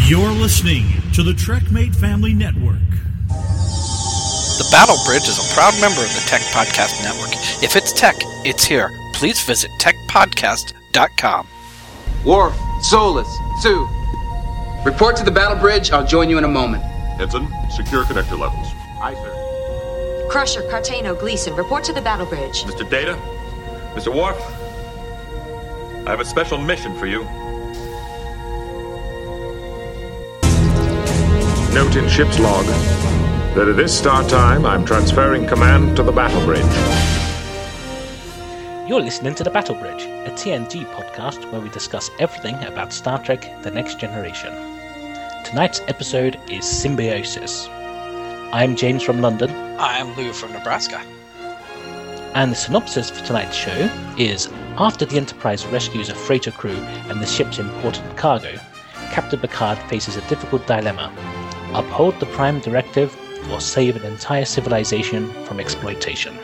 You're listening to the TrekMate Family Network. The Battle Bridge is a proud member of the Tech Podcast Network. If it's tech, it's here. Please visit techpodcast.com. Worf, Solus, Sue. Report to the Battle Bridge. I'll join you in a moment. Ensign, secure connector levels. Aye, sir. Crusher, Cartano, Gleason, report to the Battle Bridge. Mr. Data, Mr. Worf, I have a special mission for you. Note in ship's log that at this start time, I'm transferring command to the battle bridge. You're listening to The Battle Bridge, a TNG podcast where we discuss everything about Star Trek The Next Generation. Tonight's episode is Symbiosis. I'm James from London. I'm Lou from Nebraska. And the synopsis for tonight's show is, after the Enterprise rescues a freighter crew and the ship's important cargo, Captain Picard faces a difficult dilemma: uphold the Prime Directive or save an entire civilization from exploitation.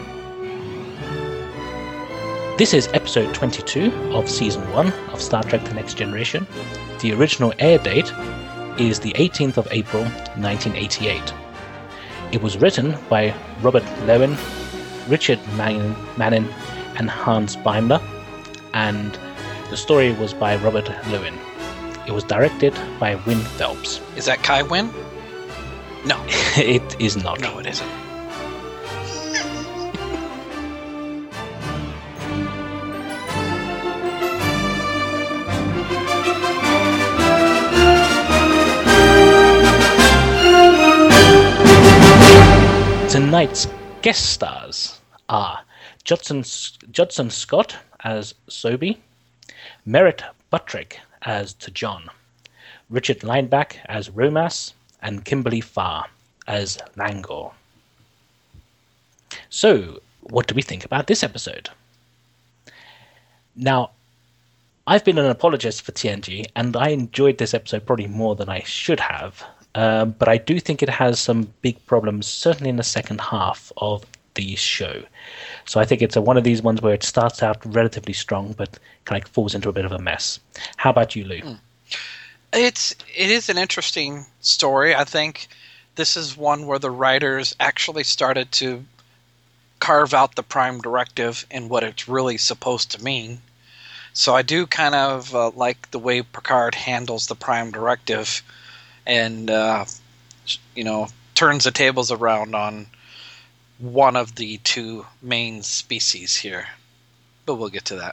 This is episode 22 of season 1 of Star Trek The Next Generation. The original air date is the 18th of April 1988. It was written by Robert Lowen, Richard Manning and Hans Beimler, and the story was by Robert Lowen. It was directed by Win Phelps. Is that Kai Wynn? No. It is not. No, it isn't. Tonight's guest stars are Judson Scott as Sobi, Merritt Buttrick as T'Jon, Richard Lineback as Romas, and Kimberly Farr as Langor. So, what do we think about this episode? Now, I've been an apologist for TNG, and I enjoyed this episode probably more than I should have, but I do think it has some big problems, certainly in the second half of the show. So I think it's one of these ones where it starts out relatively strong, but kind of falls into a bit of a mess. How about you, Lou? It is an interesting story. I think this is one where the writers actually started to carve out the Prime Directive and what it's really supposed to mean. So I do kind of like the way Picard handles the Prime Directive and, turns the tables around on one of the two main species here. But we'll get to that.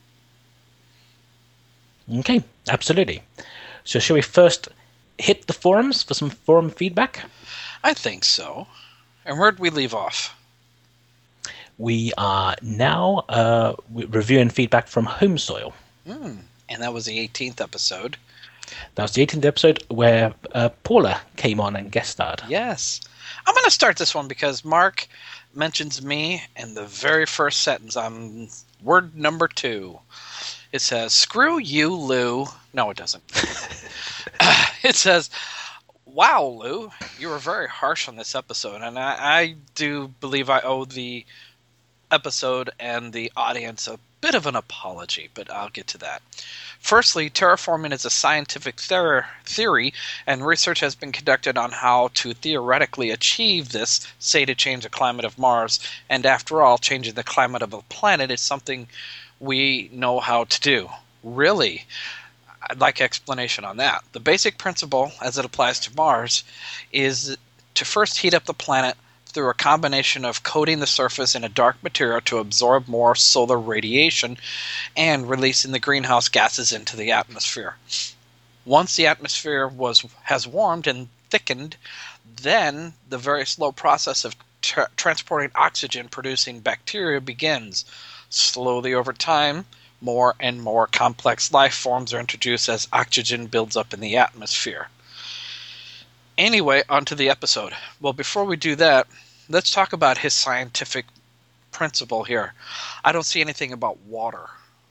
Okay, absolutely. So shall we first hit the forums for some forum feedback? I think so. And where'd we leave off? We are now reviewing feedback from Home Soil. And that was the 18th episode. That was the 18th episode where Paula came on and guest starred. Yes. I'm going to start this one because Mark mentions me in the very first sentence on word number 2. It says, "Screw you, Lou." No, it doesn't. It says, "Wow, Lou, you were very harsh on this episode." And I do believe I owe the episode and the audience a bit of an apology, but I'll get to that. Firstly, terraforming is a scientific theory, and research has been conducted on how to theoretically achieve this, say to change the climate of Mars. And after all, changing the climate of a planet is something we know how to do. Really? I'd like explanation on that. The basic principle, as it applies to Mars, is to first heat up the planet through a combination of coating the surface in a dark material to absorb more solar radiation and releasing the greenhouse gases into the atmosphere. Once the atmosphere has warmed and thickened, then the very slow process of transporting oxygen producing bacteria begins. Slowly over time, more and more complex life forms are introduced as oxygen builds up in the atmosphere. Anyway, onto the episode. Well, before we do that, let's talk about his scientific principle here. I don't see anything about water.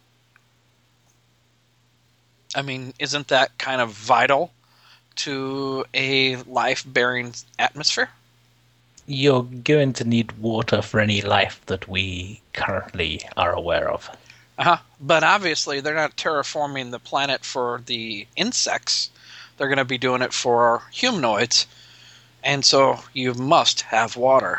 I mean, isn't that kind of vital to a life-bearing atmosphere? You're going to need water for any life that we currently are aware of. But obviously they're not terraforming the planet for the insects. they're going to be doing it for humanoids, and so you must have water.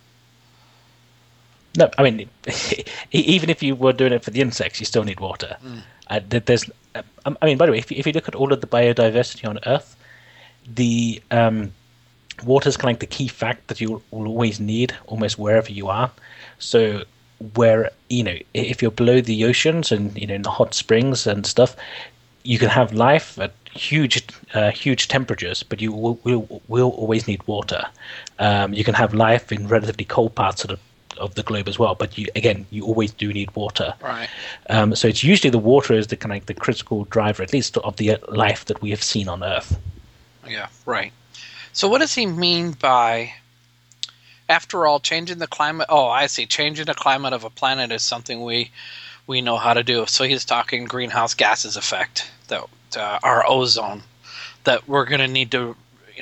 No, I mean, even if you were doing it for the insects, you still need water. I mean, by the way, if you look at all of the biodiversity on Earth, the water is kind of like the key fact that you will always need almost wherever you are. So where, if you're below the oceans and, in the hot springs and stuff, you can have life at huge temperatures, but you will always need water. You can have life in relatively cold parts of the globe as well, but you always do need water. Right. So it's usually the water is the kind of like the critical driver, at least of the life that we have seen on Earth. Yeah, right. So what does he mean by, after all, changing the climate? Oh, I see. Changing the climate of a planet is something we know how to do. So he's talking greenhouse gases effect, that our ozone, that we're going to need to,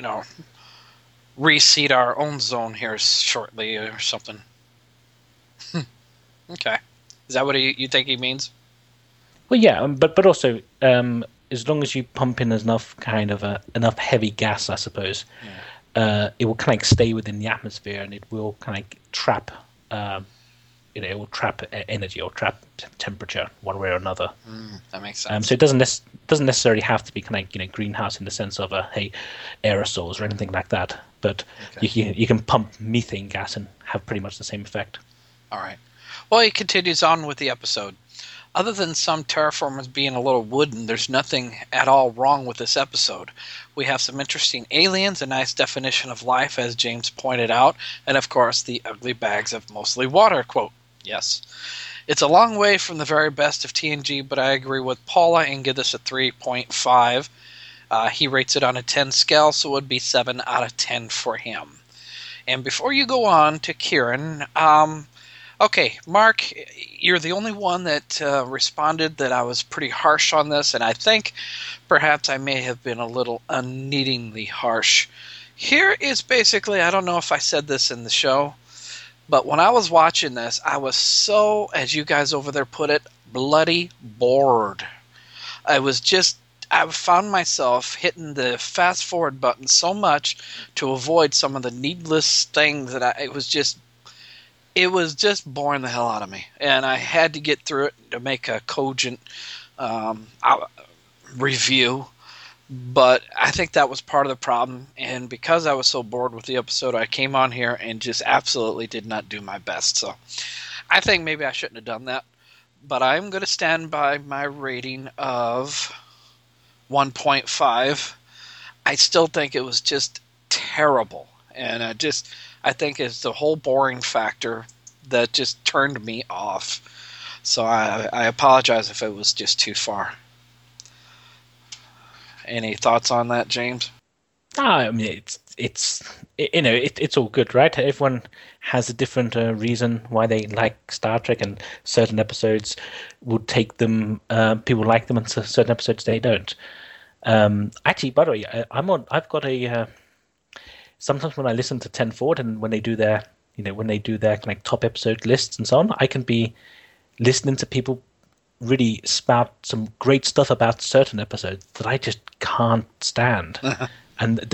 reseed our own zone here shortly or something. Okay. Is that what you think he means? Well, yeah, but also, as long as you pump in enough enough heavy gas, I suppose, it will kind of stay within the atmosphere, and it will kind of trap, it will trap energy or trap temperature one way or another. That makes sense. So it doesn't necessarily have to be kind of greenhouse in the sense of aerosols or anything like that. But you can pump methane gas and have pretty much the same effect. All right. Well, he continues on with the episode. Other than some terraformers being a little wooden, there's nothing at all wrong with this episode. We have some interesting aliens, a nice definition of life, as James pointed out, and of course the ugly bags of mostly water, quote. Yes. It's a long way from the very best of TNG, but I agree with Paula and give this a 3.5. He rates it on a 10 scale, so it would be 7 out of 10 for him. And before you go on to Kieran, okay, Mark, you're the only one that responded that I was pretty harsh on this, and I think perhaps I may have been a little unneedingly harsh. Here is basically, I don't know if I said this in the show, but when I was watching this, I was so, as you guys over there put it, bloody bored. I found myself hitting the fast forward button so much to avoid some of the needless things that it was just boring the hell out of me. And I had to get through it to make a cogent review. But I think that was part of the problem. And because I was so bored with the episode, I came on here and just absolutely did not do my best. So I think maybe I shouldn't have done that. But I'm going to stand by my rating of 1.5. I still think it was just terrible. And I think it's the whole boring factor that just turned me off. So I apologize if it was just too far. Any thoughts on that, James? I mean, it's all good, right? Everyone has a different reason why they like Star Trek, and certain episodes would take them. People like them, and certain episodes they don't. Actually, by the way, I've got a. Sometimes when I listen to 10 Forward and when they do their, like top episode lists and so on, I can be listening to people really spout some great stuff about certain episodes that I just can't stand. And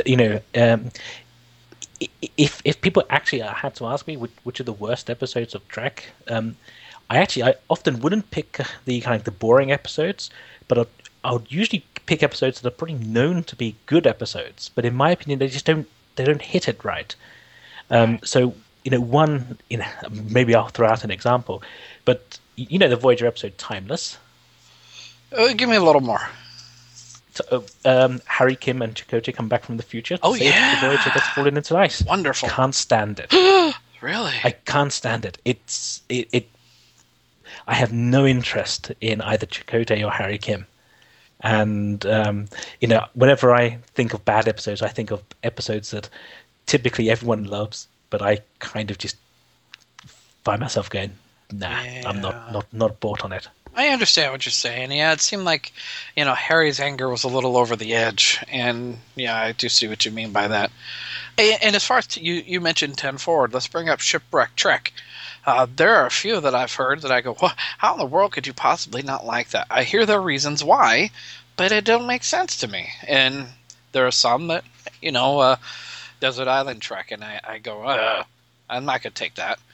if people actually had to ask me which are the worst episodes of Trek, I often wouldn't pick the kind of the boring episodes, but I would usually pick episodes that are probably known to be good episodes, but in my opinion they just don't hit it right. So maybe I'll throw out an example, but the Voyager episode Timeless. Give me a little more. So, Harry, Kim, and Chakotay come back from the future to save yeah. the Voyager that's fallen into ice. Wonderful. Can't stand it. Really? I can't stand it. I have no interest in either Chakotay or Harry Kim. And, whenever I think of bad episodes, I think of episodes that typically everyone loves, but I kind of just find myself going, nah, yeah. I'm not bought on it. I understand what you're saying. Yeah, it seemed like, Harry's anger was a little over the edge. And, yeah, I do see what you mean by that. And as far as you mentioned 10 Forward, let's bring up Shipwreck Trek. There are a few that I've heard that I go, well, how in the world could you possibly not like that? I hear their reasons why, but it don't make sense to me. And there are some that, Desert Island Trek, and I go, I'm not going to take that.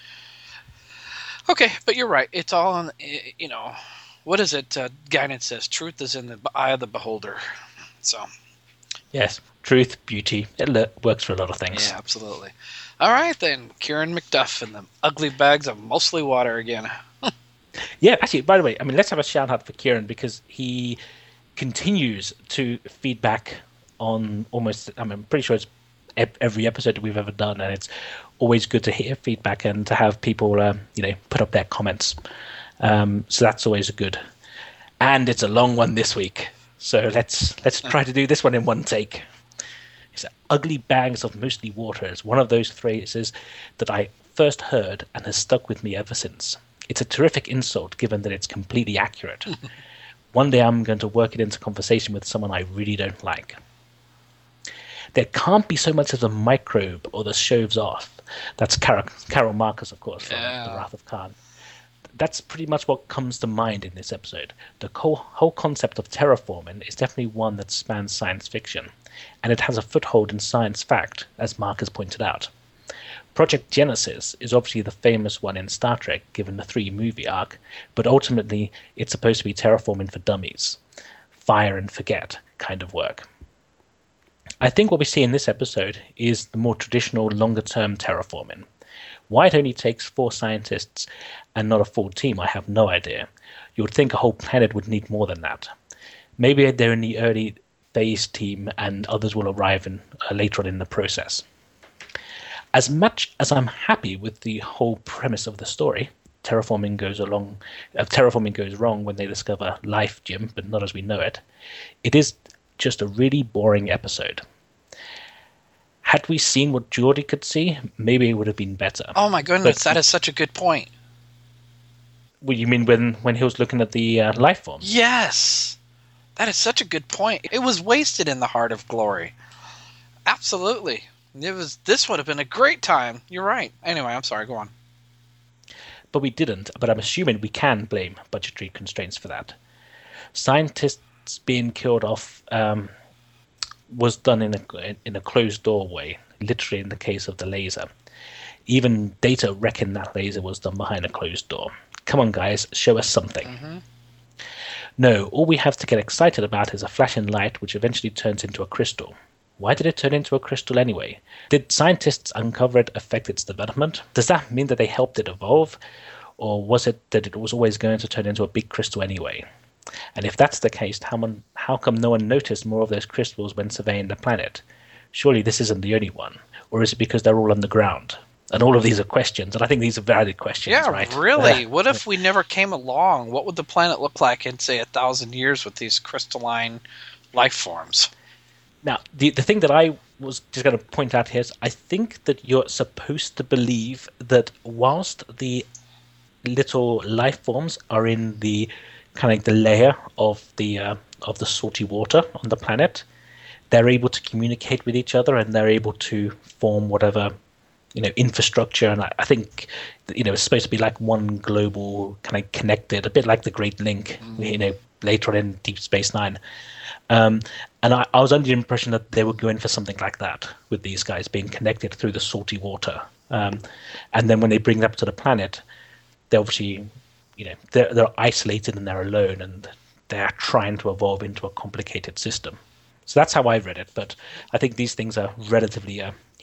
Okay, but you're right. It's all on, what is it? Guinan says, truth is in the eye of the beholder. So. Yes, truth, beauty, it works for a lot of things. Yeah, absolutely. All right, then. Kieran McDuff and the ugly bags of mostly water again. Yeah, actually, by the way, let's have a shout out for Kieran because he continues to feed back on almost, I'm pretty sure it's every episode that we've ever done, and it's always good to hear feedback and to have people, put up their comments. So that's always good. And it's a long one this week, so let's try to do this one in one take. It's ugly bags of mostly water is one of those phrases that I first heard and has stuck with me ever since. It's a terrific insult given that it's completely accurate. One day I'm going to work it into conversation with someone I really don't like. There can't be so much as a microbe or the shoves off. That's Carol Marcus, of course, from The Wrath of Khan. That's pretty much what comes to mind in this episode. The whole concept of terraforming is definitely one that spans science fiction, and it has a foothold in science fact, as Mark has pointed out. Project Genesis is obviously the famous one in Star Trek, given the 3-movie arc, but ultimately it's supposed to be terraforming for dummies. Fire and forget kind of work. I think what we see in this episode is the more traditional, longer-term terraforming. Why it only takes 4 scientists and not a full team, I have no idea. You would think a whole planet would need more than that. Maybe they're in the early phase team and others will arrive later on in the process. As much as I'm happy with the whole premise of the story, terraforming goes wrong when they discover life, Jim, but not as we know it, it is just a really boring episode. Had we seen what Geordi could see, maybe it would have been better. Oh my goodness, that is such a good point. What you mean when he was looking at the life forms? Yes! That is such a good point. It was wasted in the Heart of Glory. Absolutely. This would have been a great time. You're right. Anyway, I'm sorry, go on. But we didn't, but I'm assuming we can blame budgetary constraints for that. Scientists being killed off was done in a closed doorway, literally in the case of the laser. Even Data reckoned that laser was done behind a closed door. Come on, guys, show us something. Mm-hmm. No, all we have to get excited about is a flashing light which eventually turns into a crystal. Why did it turn into a crystal anyway? Did scientists uncover it affect its development? Does that mean that they helped it evolve? Or was it that it was always going to turn into a big crystal anyway? And if that's the case, how come no one noticed more of those crystals when surveying the planet? Surely this isn't the only one. Or is it because they're all underground? And all of these are questions, and I think these are valid questions, right? Yeah, really. What if we never came along? What would the planet look like in, say, 1,000 years with these crystalline life forms? Now, the thing that I was just going to point out here is I think that you're supposed to believe that whilst the little life forms are in the kind of like the layer of the salty water on the planet, they're able to communicate with each other and they're able to form whatever infrastructure. And I think it's supposed to be like one global kind of connected, a bit like the Great Link, later on in Deep Space Nine. And I was under the impression that they were going for something like that with these guys being connected through the salty water. And then when they bring them up to the planet, they're obviously, they're isolated and they're alone and they're trying to evolve into a complicated system. So that's how I read it. But I think these things are relatively,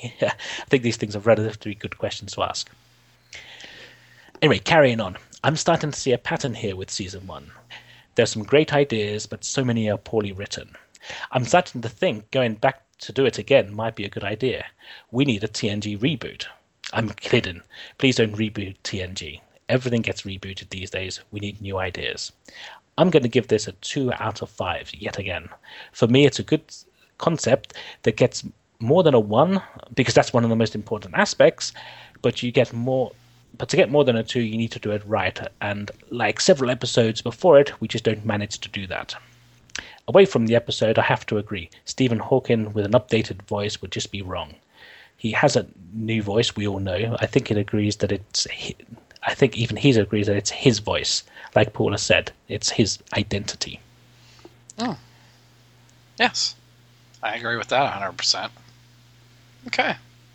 good questions to ask. Anyway, carrying on. I'm starting to see a pattern here with Season 1. There's some great ideas, but so many are poorly written. I'm starting to think going back to do it again might be a good idea. We need a TNG reboot. I'm kidding. Please don't reboot TNG. Everything gets rebooted these days. We need new ideas. I'm going to give this a 2 out of 5 yet again. For me, it's a good concept that gets more than a 1, because that's one of the most important aspects, but you get more. But to get more than a 2, you need to do it right, and like several episodes before it, we just don't manage to do that. Away from the episode, I have to agree, Stephen Hawking with an updated voice would just be wrong. He has a new voice, we all know. I think he agrees that it's his voice. Like Paul has said, it's his identity. Oh. Yes. I agree with that 100%. Okay.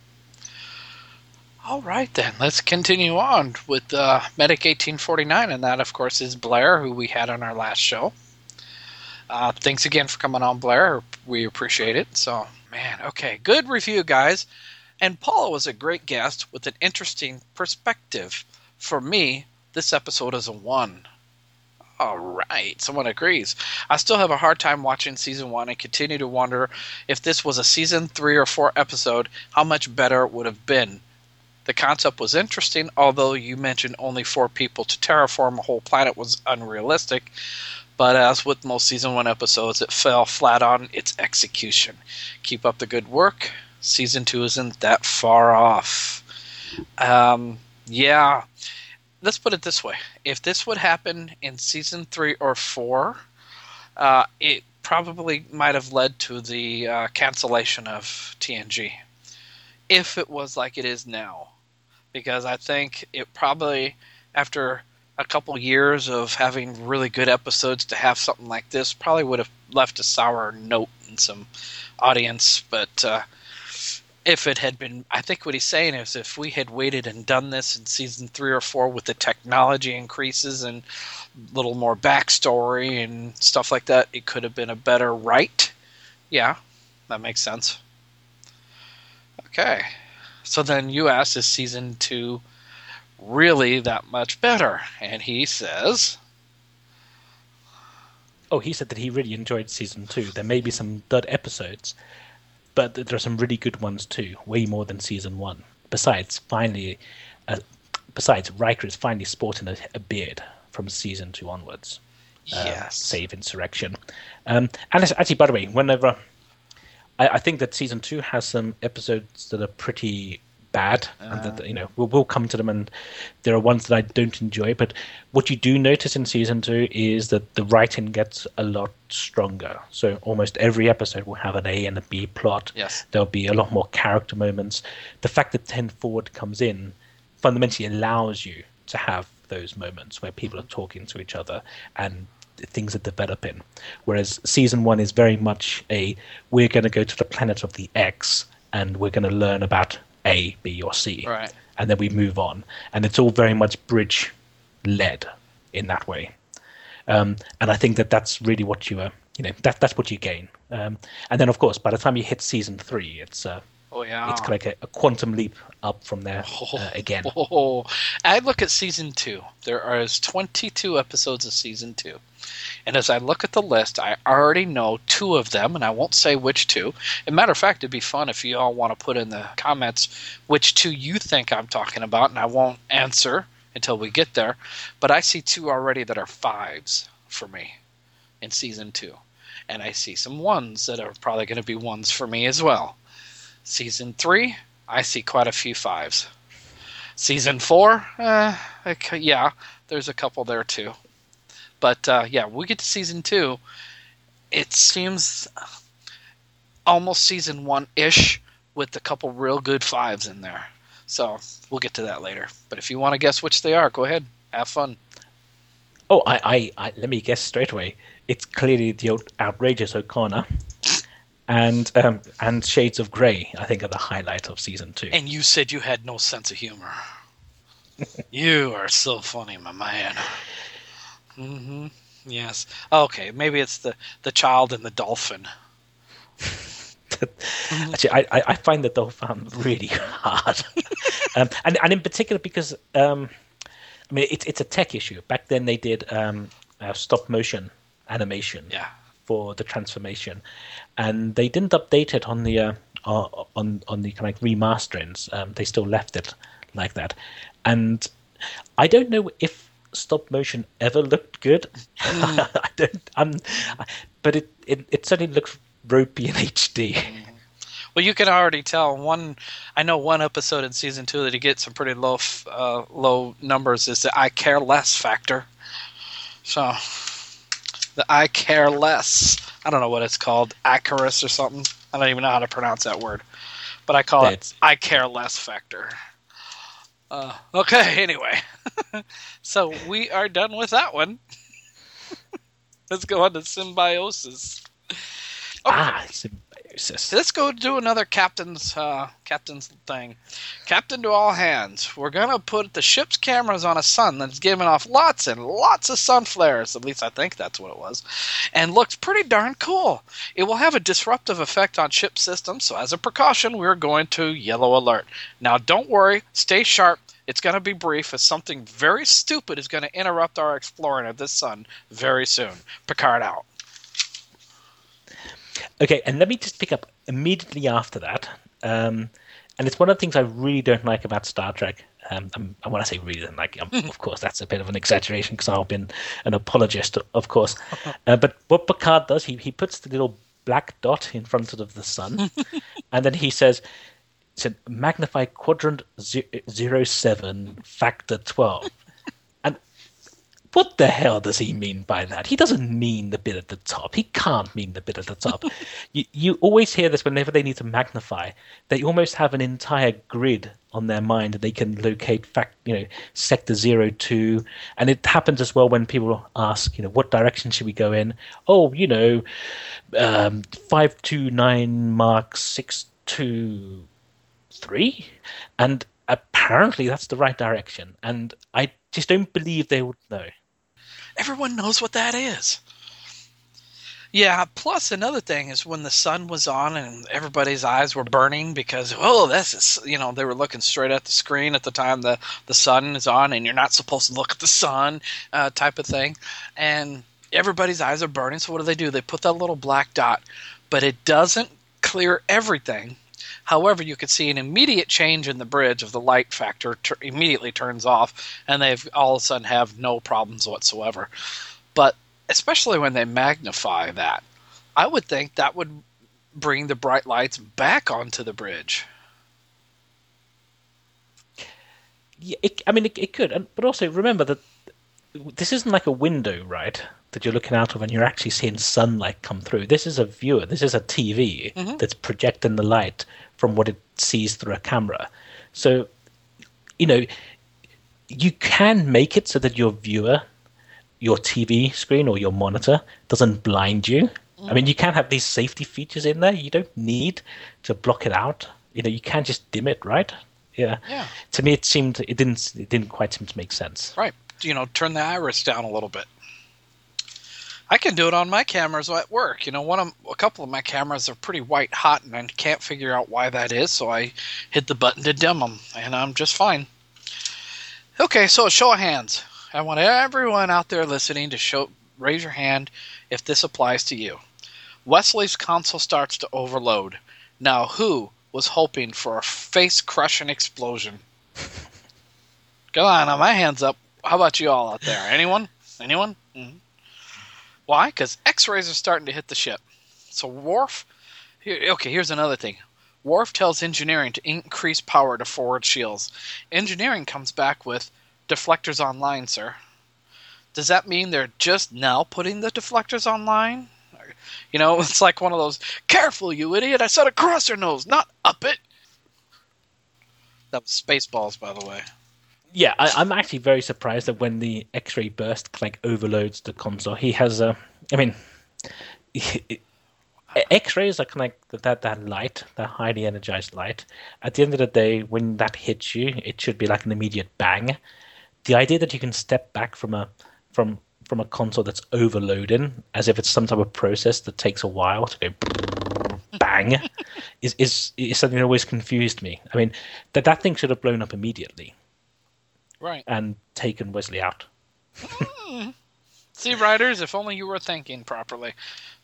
All right, then. Let's continue on with Medic 1849, and that, of course, is Blair, who we had on our last show. Thanks again for coming on, Blair. We appreciate it. So, man, okay. Good review, guys. And Paula was a great guest with an interesting perspective. For me, this episode is a 1. All right, someone agrees. I still have a hard time watching Season 1 and continue to wonder if this was a Season 3 or 4 episode, how much better it would have been. The concept was interesting, although you mentioned only 4 people to terraform a whole planet was unrealistic. But as with most Season 1 episodes, it fell flat on its execution. Keep up the good work. Season 2 isn't that far off. Yeah. Let's put it this way. If this would happen in Season 3 or 4, it probably might have led to the cancellation of TNG. If it was like it is now. Because I think it probably, after a couple years of having really good episodes, to have something like this probably would have left a sour note in some audience. But if it had been, I think what he's saying is if we had waited and done this in Season 3 or 4 with the technology increases and a little more backstory and stuff like that, it could have been a better write. Yeah, that makes sense. Okay. So then you asked, is Season 2 really that much better? And he says... Oh, he said that he really enjoyed Season 2. There may be some dud episodes, but there are some really good ones too, way more than Season 1. Besides, Riker is finally sporting a beard from Season 2 onwards. Yes. Save Insurrection. And actually, by the way, whenever... I think that Season 2 has some episodes that are pretty bad, and that, we'll come to them, and there are ones that I don't enjoy. But what you do notice in Season 2 is that the writing gets a lot stronger. So almost every episode will have an A and a B plot. Yes. There'll be a lot more character moments. The fact that 10 Forward comes in fundamentally allows you to have those moments where people are talking to each other and things are developing. Whereas Season 1 is very much we're going to go to the planet of the X and we're going to learn about A, B, or C. Right. And then we move on. And it's all very much bridge-led in that way. And I think that that's really what that's what you gain. And then, of course, by the time you hit Season 3, it's it's like a quantum leap up from there again. I look at Season 2. There are 22 episodes of Season 2. And as I look at the list, I already know 2 of them, and I won't say which 2. As a matter of fact, it'd be fun if you all want to put in the comments which 2 you think I'm talking about, and I won't answer until we get there. But I see 2 already that are 5s for me in Season 2. And I see some 1s that are probably going to be 1s for me as well. Season 3, I see quite a few 5s. Season 4, there's a couple there too. But we get to Season 2. It seems almost Season 1-ish with a couple real good 5s in there. So we'll get to that later. But if you want to guess which they are, go ahead. Have fun. Oh, I let me guess straight away. It's clearly the outrageous O'Connor. And Shades of Grey, I think, are the highlight of Season 2. And you said you had no sense of humor. You are so funny, my man. Mm-hmm. Yes. Okay, maybe it's the child and the dolphin. Actually, I find the dolphin really hard. and in particular because, it's a tech issue. Back then they did stop motion animation. Yeah. For the transformation, and they didn't update it on the on the kind of remasterings. They still left it like that, and I don't know if stop motion ever looked good. I don't. But it certainly looks ropey in HD. Well, you can already tell. I know one episode in Season 2 that he gets some pretty low numbers is the I care less factor. So. The I care less. I don't know what it's called. Icarus or something. I don't even know how to pronounce that word. But I call it I care less factor. Okay, anyway. So we are done with that one. Let's go on to Symbiosis. Okay. Jesus. Let's go do another captain's thing. Captain to all hands. We're going to put the ship's cameras on a sun that's giving off lots and lots of sun flares. At least I think that's what it was. And looks pretty darn cool. It will have a disruptive effect on ship systems, so as a precaution, we're going to yellow alert. Now, don't worry. Stay sharp. It's going to be brief, as something very stupid is going to interrupt our exploring of this sun very soon. Picard out. Okay, and let me just pick up immediately after that. And it's one of the things I really don't like about Star Trek. And when I say really don't like, of course, that's a bit of an exaggeration because I've been an apologist, of course. But what Picard does, he puts the little black dot in front of the sun, and then he says, it's a magnify quadrant 07 factor 12. And what the hell does he mean by that? He doesn't mean the bit at the top. He can't mean the bit at the top. You always hear this whenever they need to magnify. They almost have an entire grid on their mind and they can locate sector 02. And it happens as well when people ask, what direction should we go in? 529 Mark 623. And apparently that's the right direction. And I just don't believe they would know. Everyone knows what that is. Yeah, plus another thing is when the sun was on and everybody's eyes were burning because, they were looking straight at the screen at the time the sun is on and you're not supposed to look at the sun type of thing. And everybody's eyes are burning, so what do? They put that little black dot, but it doesn't clear everything. However, you could see an immediate change in the bridge of the light factor immediately turns off, and they've all of a sudden have no problems whatsoever. But especially when they magnify that, I would think that would bring the bright lights back onto the bridge. Yeah, it could, but also remember that this isn't like a window, right? That you're looking out of and you're actually seeing sunlight come through. This is a viewer. This is a TV that's projecting the light from what it sees through a camera. So, you can make it so that your viewer, your TV screen or your monitor doesn't blind you. I mean, you can have these safety features in there. You don't need to block it out. You can just dim it, right? Yeah. To me, it didn't quite seem to make sense. Right. Turn the iris down a little bit. I can do it on my cameras at work. A couple of my cameras are pretty white hot, and I can't figure out why that is, so I hit the button to dim them, and I'm just fine. Okay, so a show of hands. I want everyone out there listening to raise your hand if this applies to you. Wesley's console starts to overload. Now, who was hoping for a face-crushing explosion? Go on, my hand's up. How about you all out there? Anyone? Mm-hmm. Why? Because X-rays are starting to hit the ship. So Worf... here's another thing. Worf tells engineering to increase power to forward shields. Engineering comes back with, deflectors online, sir. Does that mean they're just now putting the deflectors online? It's like one of those, careful, you idiot, I said across her nose, not up it. That was Spaceballs, by the way. Yeah, I'm actually very surprised that when the X-ray burst overloads the console, he has X-rays are kind of like that light, that highly energized light. At the end of the day, when that hits you, it should be like an immediate bang. The idea that you can step back from a console that's overloading, as if it's some type of process that takes a while to go bang, is something that always confused me. I mean, that thing should have blown up immediately. Right. And taken Wesley out. See, writers, if only you were thinking properly.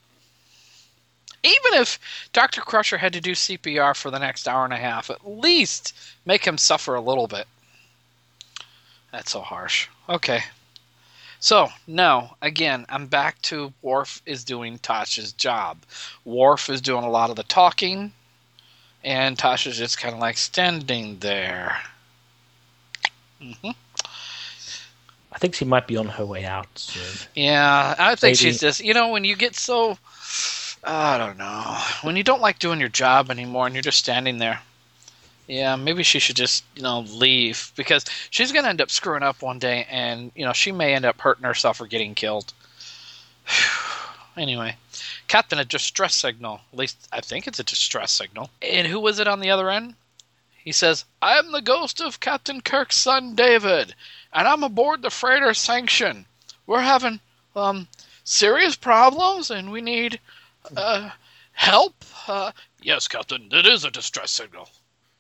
Even if Dr. Crusher had to do CPR for the next hour and a half, at least make him suffer a little bit. That's so harsh. Okay. So, now, again, I'm back to Worf is doing Tasha's job. Worf is doing a lot of the talking, and Tasha's just kind of like standing there. Mm-hmm. I think she might be on her way out soon. Yeah, I think she's just, when you get so, I don't know, when you don't like doing your job anymore and you're just standing there, yeah, maybe she should just, leave, because she's going to end up screwing up one day and, she may end up hurting herself or getting killed. Anyway, Captain, a distress signal. At least I think it's a distress signal. And who was it on the other end? He says, I am the ghost of Captain Kirk's son, David, and I'm aboard the freighter Sanction. We're having serious problems, and we need help. Yes, Captain, it is a distress signal.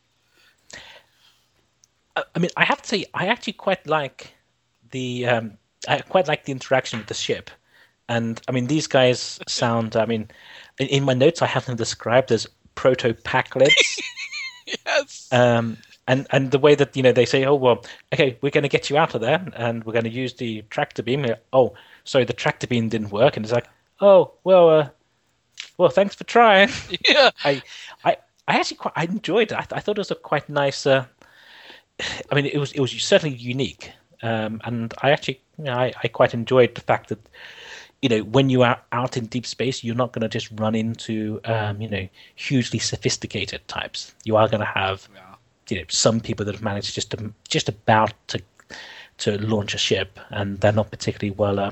I mean, I have to say, I actually quite like the interaction with the ship. And, I mean, these guys sound, I mean, in my notes I have them described as proto-Packlids. Yes. And the way that, they say, oh, well, okay, we're going to get you out of there, and we're going to use the tractor beam. Oh, sorry, the tractor beam didn't work. And it's like, oh, well, thanks for trying. Yeah. I actually I enjoyed it. I thought it was a quite nice... I mean, it was certainly unique. And I actually, I quite enjoyed the fact that, when you are out in deep space, you're not going to just run into, hugely sophisticated types. You are going to have, some people that have managed just about to launch a ship, and they're not particularly well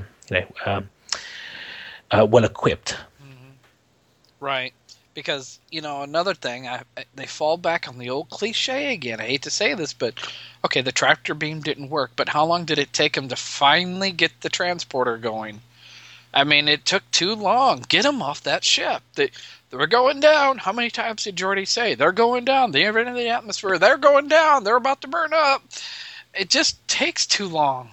equipped. Mm-hmm. Right. Because, another thing, they fall back on the old cliche again. I hate to say this, but, okay, the tractor beam didn't work, but how long did it take them to finally get the transporter going? I mean, it took too long. Get them off that ship. They were going down. How many times did Geordi say? They're going down. They're in the atmosphere. They're going down. They're about to burn up. It just takes too long.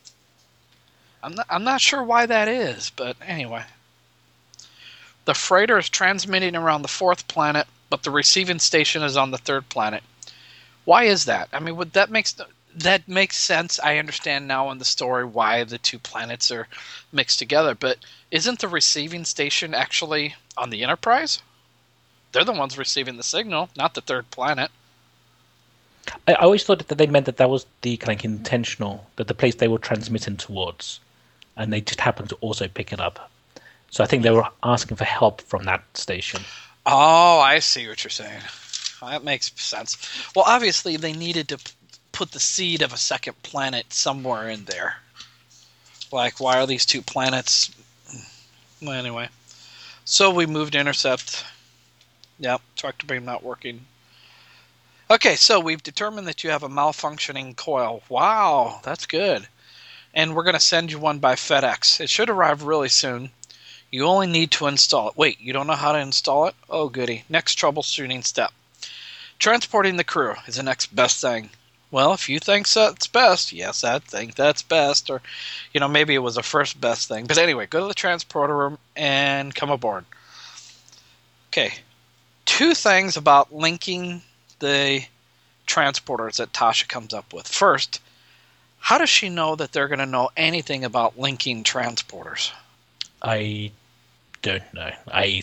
I'm not sure why that is, but anyway. The freighter is transmitting around the 4th planet, but the receiving station is on the 3rd planet. Why is that? I mean, that makes sense. I understand now in the story why the 2 planets are mixed together, but isn't the receiving station actually on the Enterprise? They're the ones receiving the signal, not the 3rd planet. I always thought that they meant that was the kind of intentional, that the place they were transmitting towards, and they just happened to also pick it up. So I think they were asking for help from that station. Oh, I see what you're saying. That makes sense. Well, obviously they needed to put the seed of a 2nd planet somewhere in there. Like, why are these 2 planets? Well, anyway. So we moved to intercept. Yep, tractor beam not working. Okay, so we've determined that you have a malfunctioning coil. Wow, that's good. And we're going to send you one by FedEx. It should arrive really soon. You only need to install it. Wait, you don't know how to install it? Oh, goody. Next troubleshooting step. Transporting the crew is the next best thing. Well, if you think that's best, yes, I think that's best. Or, maybe it was a first best thing. But anyway, go to the transporter room and come aboard. Okay. 2 things about linking the transporters that Tasha comes up with. First, how does she know that they're going to know anything about linking transporters? I don't know. I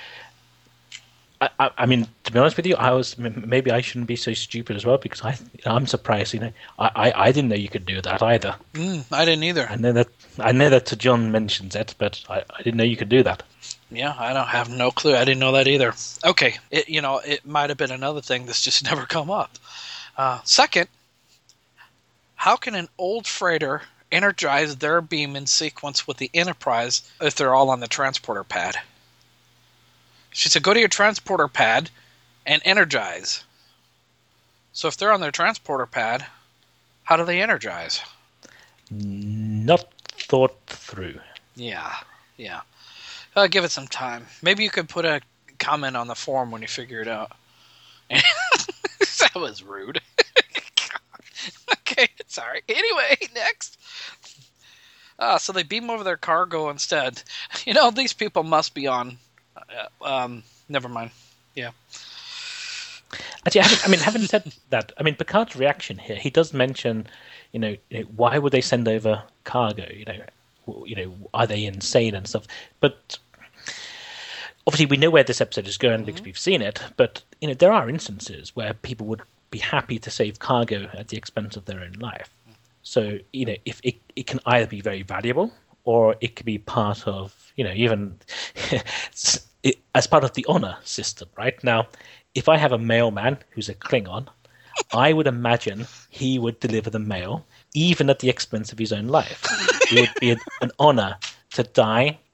mean, to be honest with you, maybe I shouldn't be so stupid as well, because I'm surprised. I didn't know you could do that either. I didn't either. I know that John mentions it, but I didn't know you could do that. Yeah, I don't have no clue. I didn't know that either. Okay, it might have been another thing that's just never come up. Second, how can an old freighter energize their beam in sequence with the Enterprise if they're all on the transporter pad? She said, go to your transporter pad and energize. So if they're on their transporter pad, how do they energize? Not thought through. Yeah. Give it some time. Maybe you could put a comment on the forum when you figure it out. That was rude. Okay, sorry. Anyway, next. So they beam over their cargo instead. These people must be on... never mind. Yeah. Actually, having said that, Picard's reaction here, he does mention, why would they send over cargo? Are they insane and stuff? But obviously, we know where this episode is going because we've seen it. But there are instances where people would be happy to save cargo at the expense of their own life. So if it can either be very valuable, or it could be part of even as part of the honor system. Right now, if I have a mailman who's a Klingon, I would imagine he would deliver the mail even at the expense of his own life. It would be an honor to die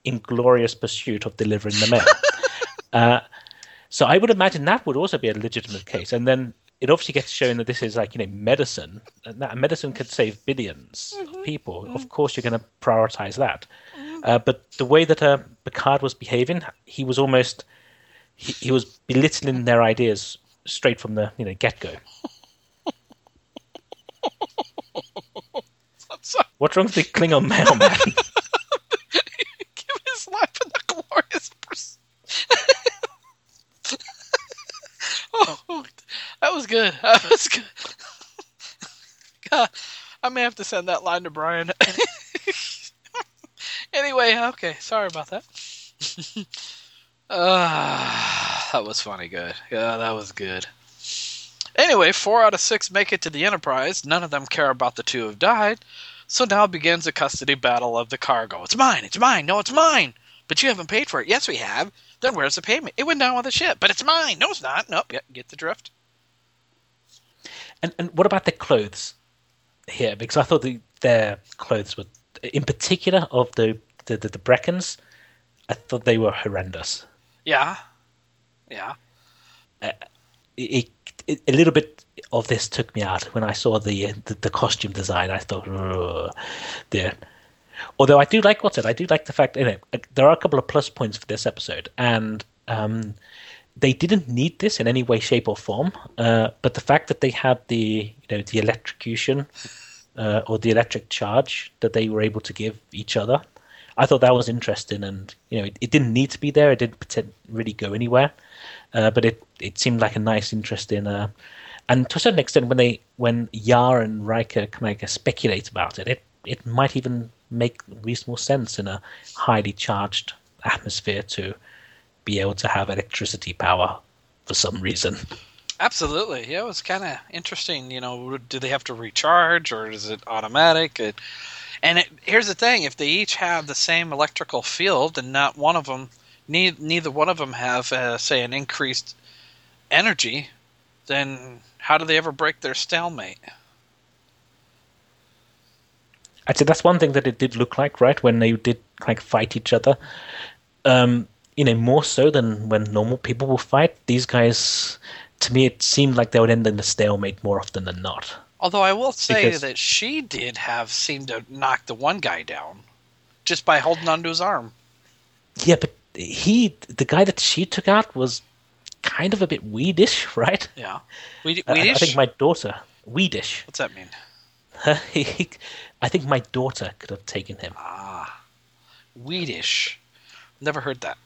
inglorious pursuit of delivering the mail. So I would imagine that would also be a legitimate case. And then it obviously gets shown that this is like, medicine. And that medicine could save billions of people. Of course, you're going to prioritize that. But the way that Picard was behaving, he was almost he was belittling their ideas straight from the get-go. What's wrong with the Klingon mailman? Give his life in the glorious pursuit. Oh, that was good. That was good. God, I may have to send that line to Brian. Anyway, okay, sorry about that. That was funny. Good. Yeah, that was good. Anyway, 4 out of 6 make it to the Enterprise. None of them care about the 2 who have died. So now begins a custody battle of the cargo. It's mine. It's mine. No, it's mine. But you haven't paid for it. Yes, we have. Then where's the payment? It went down with the ship. But it's mine. No, it's not. Nope. Get the drift. And what about the clothes here? Because I thought their clothes were, in particular, of the Breckons, I thought they were horrendous. Yeah. A little bit of this took me out when I saw the costume design. I thought, dear. Although I do like I do like the fact there are a couple of plus points for this episode, and they didn't need this in any way, shape, or form. But the fact that they had the the electrocution or the electric charge that they were able to give each other, I thought that was interesting, and it didn't need to be there. It didn't really go anywhere, but it seemed like a nice, interesting, and to a certain extent, when Yar and Riker kind of speculate about it, it might even make reasonable sense in a highly charged atmosphere to be able to have electricity power for some reason. Absolutely. Yeah, it was kind of interesting. Do they have to recharge, or is it automatic? Here's the thing: if they each have the same electrical field, and not one of them, neither one of them have, say, an increased energy, then how do they ever break their stalemate? I'd say that's one thing that it did look like, right, when they did fight each other. More so than when normal people will fight. These guys, to me, it seemed like they would end in a stalemate more often than not. Although I will say that she did seem to knock the one guy down just by holding onto his arm. Yeah, but the guy that she took out was kind of a bit weedish, right? Yeah. Weedish? I think my daughter... Weedish. What's that mean? I think my daughter could have taken him. Weedish. Never heard that.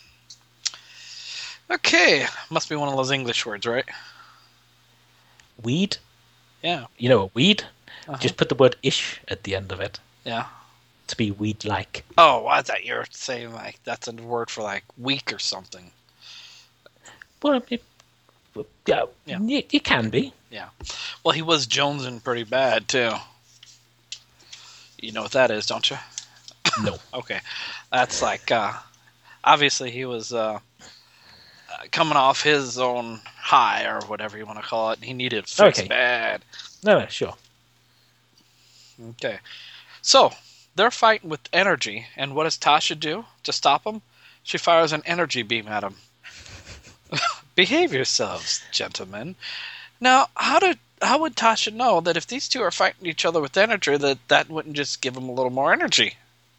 Okay. Must be one of those English words, right? Weed? Yeah. You know, a weed? Uh-huh. Just put the word ish at the end of it. Yeah. To be weed-like. Oh, I thought you were saying that's a word for weak or something. Well, it can be. Yeah. Well, he was jonesing pretty bad, too. You know what that is, don't you? No. Okay. That's obviously he was coming off his own high, or whatever you want to call it, and he needed a fix bad. No, sure. Okay. So, they're fighting with energy, and what does Tasha do to stop them? She fires an energy beam at him. Behave yourselves, gentlemen. Now, how would Tasha know that if these two are fighting each other with energy, that wouldn't just give them a little more energy?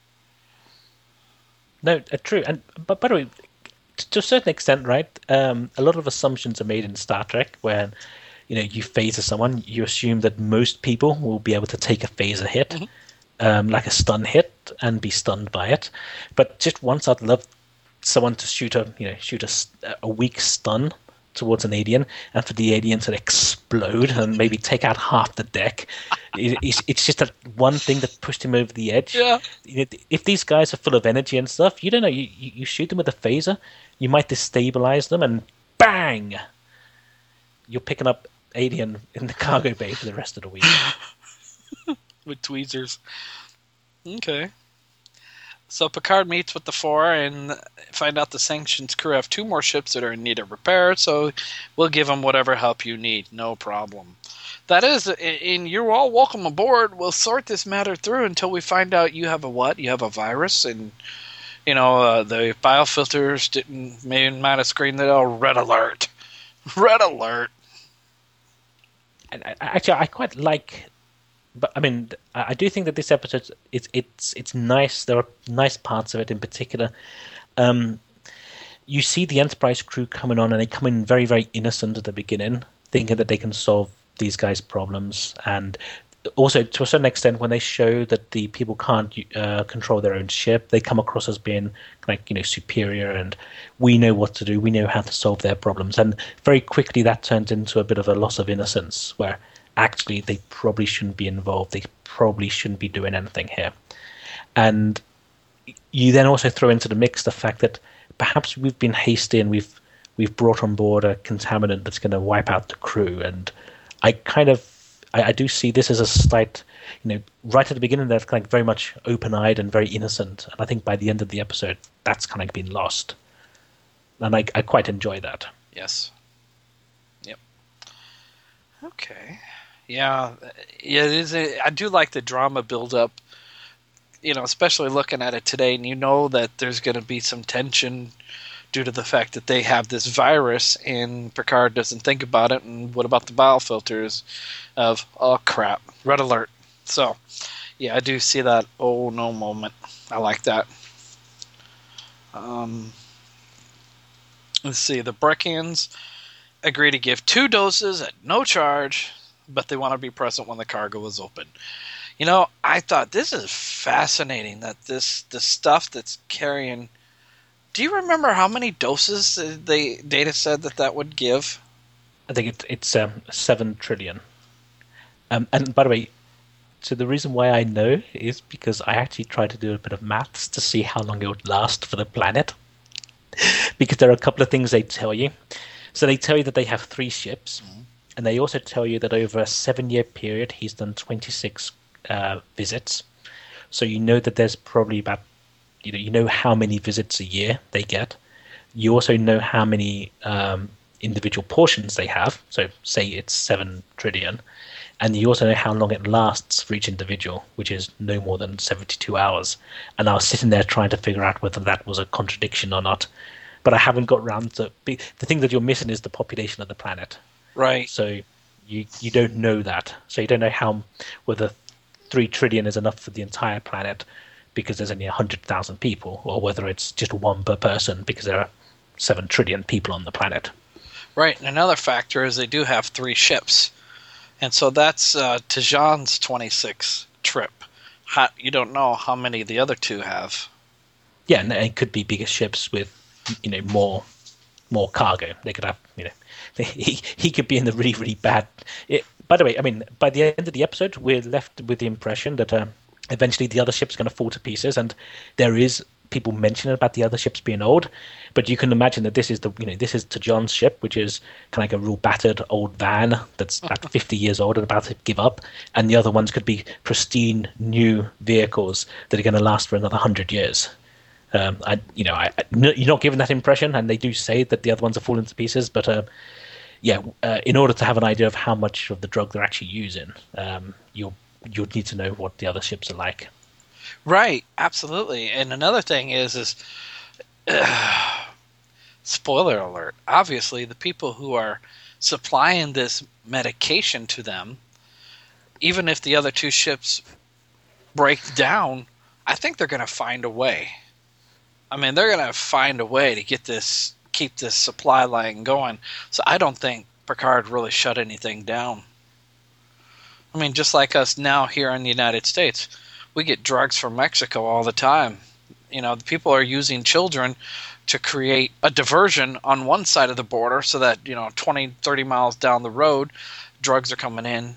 No, true. But by the way, to a certain extent, right? A lot of assumptions are made in Star Trek when you phaser someone. You assume that most people will be able to take a phaser hit, like a stun hit, and be stunned by it. But just once, I'd love someone to shoot a weak stun towards an alien, and for the alien to explode and maybe take out half the deck. It's just that one thing that pushed him over the edge. Yeah. If these guys are full of energy and stuff, you don't know. You shoot them with a phaser, you might destabilize them, and bang! You're picking up alien in the cargo bay for the rest of the week. With tweezers. Okay. So Picard meets with the 4 and find out the Sanctions crew have 2 more ships that are in need of repair, so we'll give them whatever help you need, no problem. That is, and you're all welcome aboard. We'll sort this matter through until we find out you have a what? You have a virus in the biofilters may not have screened it. Oh, red alert, red alert. And I quite like, but I mean, I do think that this episode it's nice. There are nice parts of it in particular. You see the Enterprise crew coming on, and they come in very, very innocent at the beginning, thinking that they can solve these guys' problems. And also, to a certain extent, when they show that the people can't control their own ship, they come across as being superior, and we know what to do. We know how to solve their problems. And very quickly, that turns into a bit of a loss of innocence, where actually they probably shouldn't be involved. They probably shouldn't be doing anything here. And you then also throw into the mix the fact that perhaps we've been hasty and we've brought on board a contaminant that's going to wipe out the crew. And I do see this as a slight, right at the beginning they're kind of very much open-eyed and very innocent. And I think by the end of the episode, that's kind of been lost. And I quite enjoy that. Yes. Yep. Okay. Yeah, it is. I do like the drama build-up. Especially looking at it today, and that there's going to be some tension due to the fact that they have this virus, and Picard doesn't think about it. And what about the biofilters? Of oh crap, red alert. So, yeah, I do see that oh no moment. I like that. Let's see. The Breckians agree to give 2 doses at no charge, but they want to be present when the cargo is open. I thought this is fascinating that the stuff that's carrying. Do you remember how many doses Data said that would give? I think it's 7 trillion. And by the way, so the reason why I know is because I actually tried to do a bit of maths to see how long it would last for the planet. Because there are a couple of things they tell you. So they tell you that they have 3 ships, and they also tell you that over a 7-year period, he's done 26 visits. So that there's probably about, how many visits a year they get. You also know how many individual portions they have. So say it's 7 trillion. And you also know how long it lasts for each individual, which is no more than 72 hours. And I was sitting there trying to figure out whether that was a contradiction or not. But I haven't got round to... The thing that you're missing is the population of the planet. Right. So you don't know that. So you don't know whether 3 trillion is enough for the entire planet because there's only 100,000 people, or whether it's just 1 per person because there are 7 trillion people on the planet. Right. And another factor is they do have 3 ships. And so that's T'Jon's 26 trip. You don't know how many the other 2 have. Yeah, and it could be bigger ships with, more cargo. They could have, he could be in the really, really bad... By the way, I mean, by the end of the episode, we're left with the impression that eventually the other ship's going to fall to pieces, and there is people mentioning about the other ships being old, but you can imagine that this is this is T'Jon's ship, which is kind of like a real battered old van that's about 50 years old and about to give up, and the other ones could be pristine new vehicles that are going to last for another 100 years. You're not given that impression, and they do say that the other ones are falling to pieces, but in order to have an idea of how much of the drug they're actually using, you'd need to know what the other ships are like. Right, absolutely. And another thing is spoiler alert, obviously the people who are supplying this medication to them, even if the other 2 ships break down, I think they're going to find a way. I mean, they're going to find a way to keep this supply line going. So I don't think Picard really shut anything down. I mean, just like us now here in the United States, we get drugs from Mexico all the time. The people are using children to create a diversion on one side of the border so that, 20, 30 miles down the road, drugs are coming in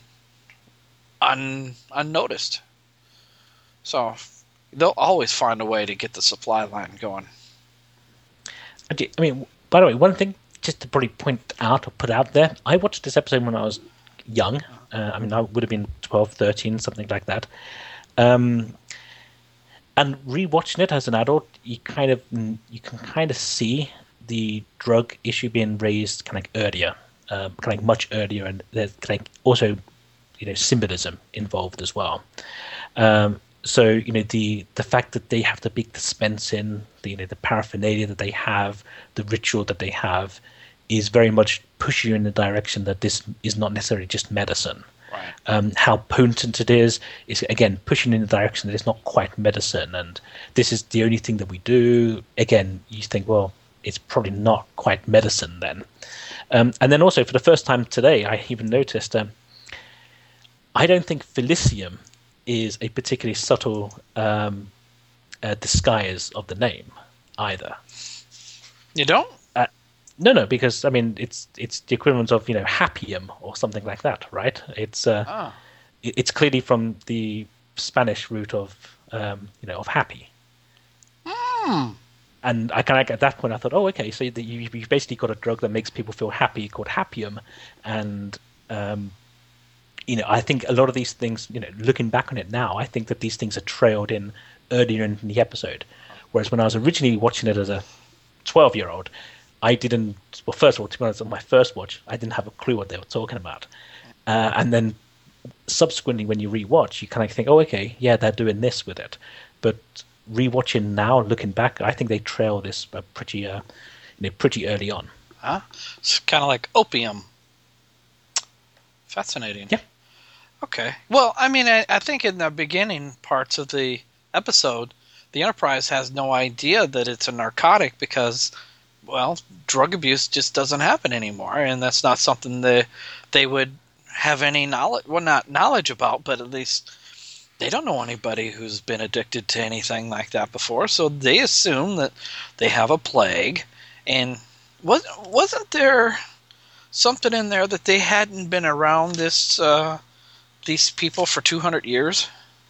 unnoticed. So they'll always find a way to get the supply line going. I mean, by the way, one thing just to probably point out or put out there, I watched this episode when I was young. I would have been 12, 13, something like that. And rewatching it as an adult, you can kind of see the drug issue being raised kind of earlier, much earlier, and there's also symbolism involved as well. So the fact that they have the big dispense in the paraphernalia that they have, the ritual that they have, is very much pushing you in the direction that this is not necessarily just medicine. Right. How potent it is again pushing in the direction that it's not quite medicine, and this is the only thing that we do. Again, you think, well, it's probably not quite medicine then. And then also for the first time today, I even noticed I don't think Felicium is a particularly subtle disguise of the name either. You don't? No, because I mean it's the equivalent of Happium or something like that, right? It's clearly from the Spanish root of of happy. And I kind of at that point I thought, oh, okay, so you've basically got a drug that makes people feel happy called Happium, and I think a lot of these things, looking back on it now, I think that these things are trailed in earlier in the episode, whereas when I was originally watching it as a 12-year-old. I didn't. Well, first of all, to be honest, on my first watch, I didn't have a clue what they were talking about. And then subsequently, when you rewatch, you kind of think, "Oh, okay, yeah, they're doing this with it." But rewatching now, looking back, I think they trail this pretty early on. It's kind of like opium. Fascinating. Yeah. Okay. Well, I mean, I think in the beginning parts of the episode, the Enterprise has no idea that it's a narcotic because, well, drug abuse just doesn't happen anymore, and that's not something they would have any knowledge, well, not knowledge about, but at least they don't know anybody who's been addicted to anything like that before, so they assume that they have a plague. And wasn't there something in there that they hadn't been around these people for 200 years?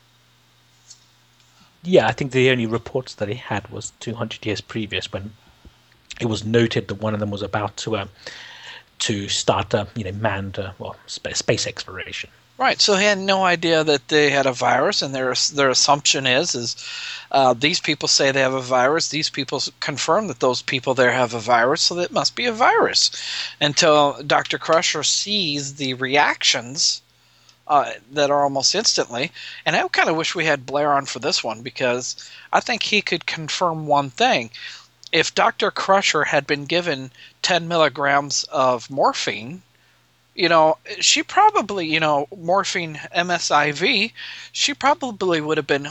Yeah, I think the only reports that he had was 200 years previous, when it was noted that one of them was about to start manned space exploration. Right, so he had no idea that they had a virus, and their assumption is these people say they have a virus. These people confirm that those people there have a virus, so it must be a virus. Until Dr. Crusher sees the reactions that are almost instantly. And I kind of wish we had Blair on for this one, because I think he could confirm one thing. If Dr. Crusher had been given 10 milligrams of morphine, she probably, morphine MSIV, she probably would have been,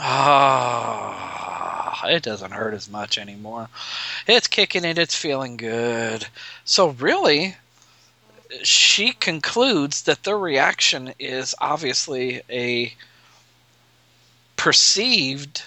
it doesn't hurt as much anymore. It's kicking in, it's feeling good. So really, she concludes that their reaction is obviously a perceived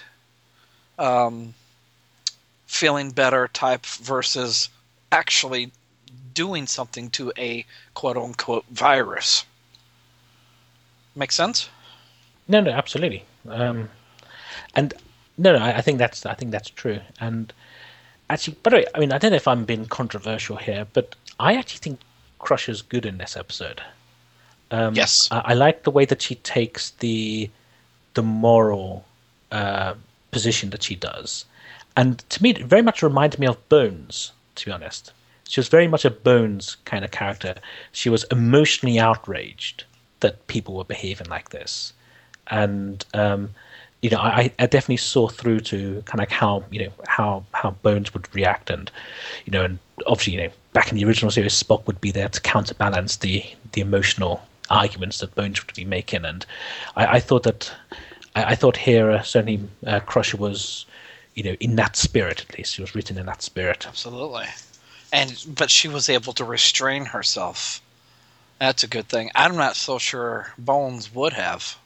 feeling better type versus actually doing something to a quote-unquote virus. Make sense? No, absolutely. And no, I think that's true. And actually, by the way, I mean, I don't know if I'm being controversial here, but I actually think Crusher's good in this episode. Yes, I like the way that she takes the moral position that she does, and to me, it very much reminded me of Bones. To be honest, she was very much a Bones kind of character. She was emotionally outraged that people were behaving like this, and I definitely saw through to kind of how Bones would react, and and obviously back in the original series, Spock would be there to counterbalance the emotional arguments that Bones would be making, and I thought here certainly Crusher was in that spirit. At least she was written in that spirit. Absolutely. But she was able to restrain herself. That's a good thing. I'm not so sure Bones would have.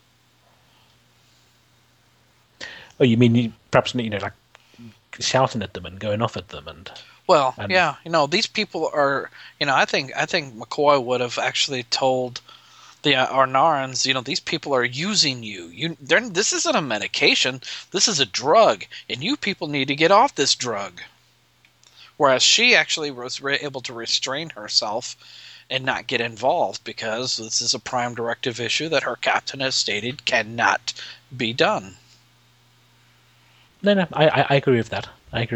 Oh, you mean perhaps like shouting at them and going off at them and? Well, yeah, these people are. I think McCoy would have actually told the Arnarans, these people are using you. This isn't a medication. This is a drug, and you people need to get off this drug. Whereas she actually was able to restrain herself and not get involved because this is a prime directive issue that her captain has stated cannot be done. No, I agree with that. I've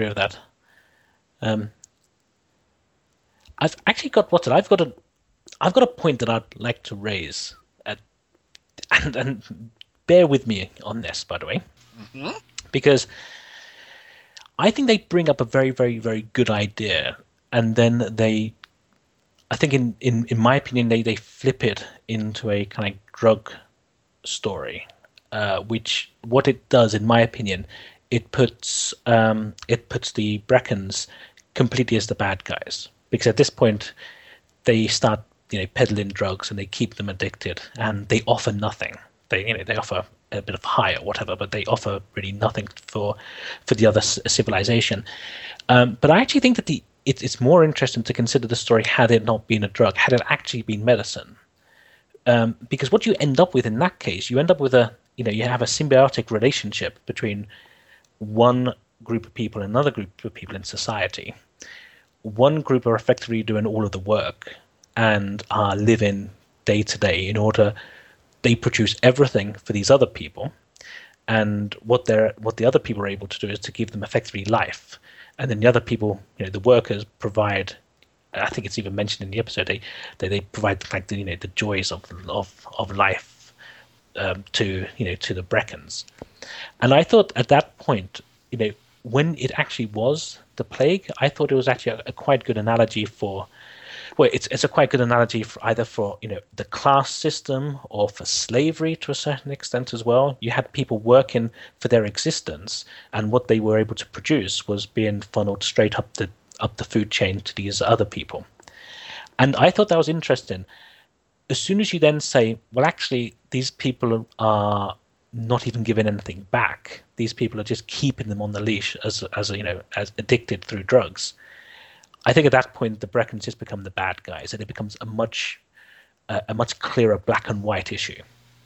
actually got I've got a point that I'd like to raise, and bear with me on this, by the way. Because I think they bring up a very, very, very good idea, and then I think in my opinion, they flip it into a kind of drug story, which what it does, in my opinion, it puts the Breckons completely as the bad guys, because at this point they start peddling drugs and they keep them addicted, and they offer nothing. They offer a bit of high or whatever, but they offer really nothing for the other civilization. But I actually think that it's more interesting to consider the story had it not been a drug, had it actually been medicine. Because what you end up with in that case, you end up with you have a symbiotic relationship between one group of people and another group of people in society. One group are effectively doing all of the work and are living day to day in order they produce everything for these other people, and what the other people are able to do is to give them effectively life, and then the other people, the workers, provide. I think it's even mentioned in the episode. They provide the joys of life to the Breckons, and I thought at that point, when it actually was the plague, I thought it was actually a quite good analogy for. Well, it's a quite good analogy for either for the class system or for slavery to a certain extent as well. You had people working for their existence, and what they were able to produce was being funneled straight up the food chain to these other people. And I thought that was interesting. As soon as you then say, well, actually, these people are not even giving anything back. These people are just keeping them on the leash as addicted through drugs. I think at that point the Breckons just become the bad guys, and it becomes a much clearer black and white issue.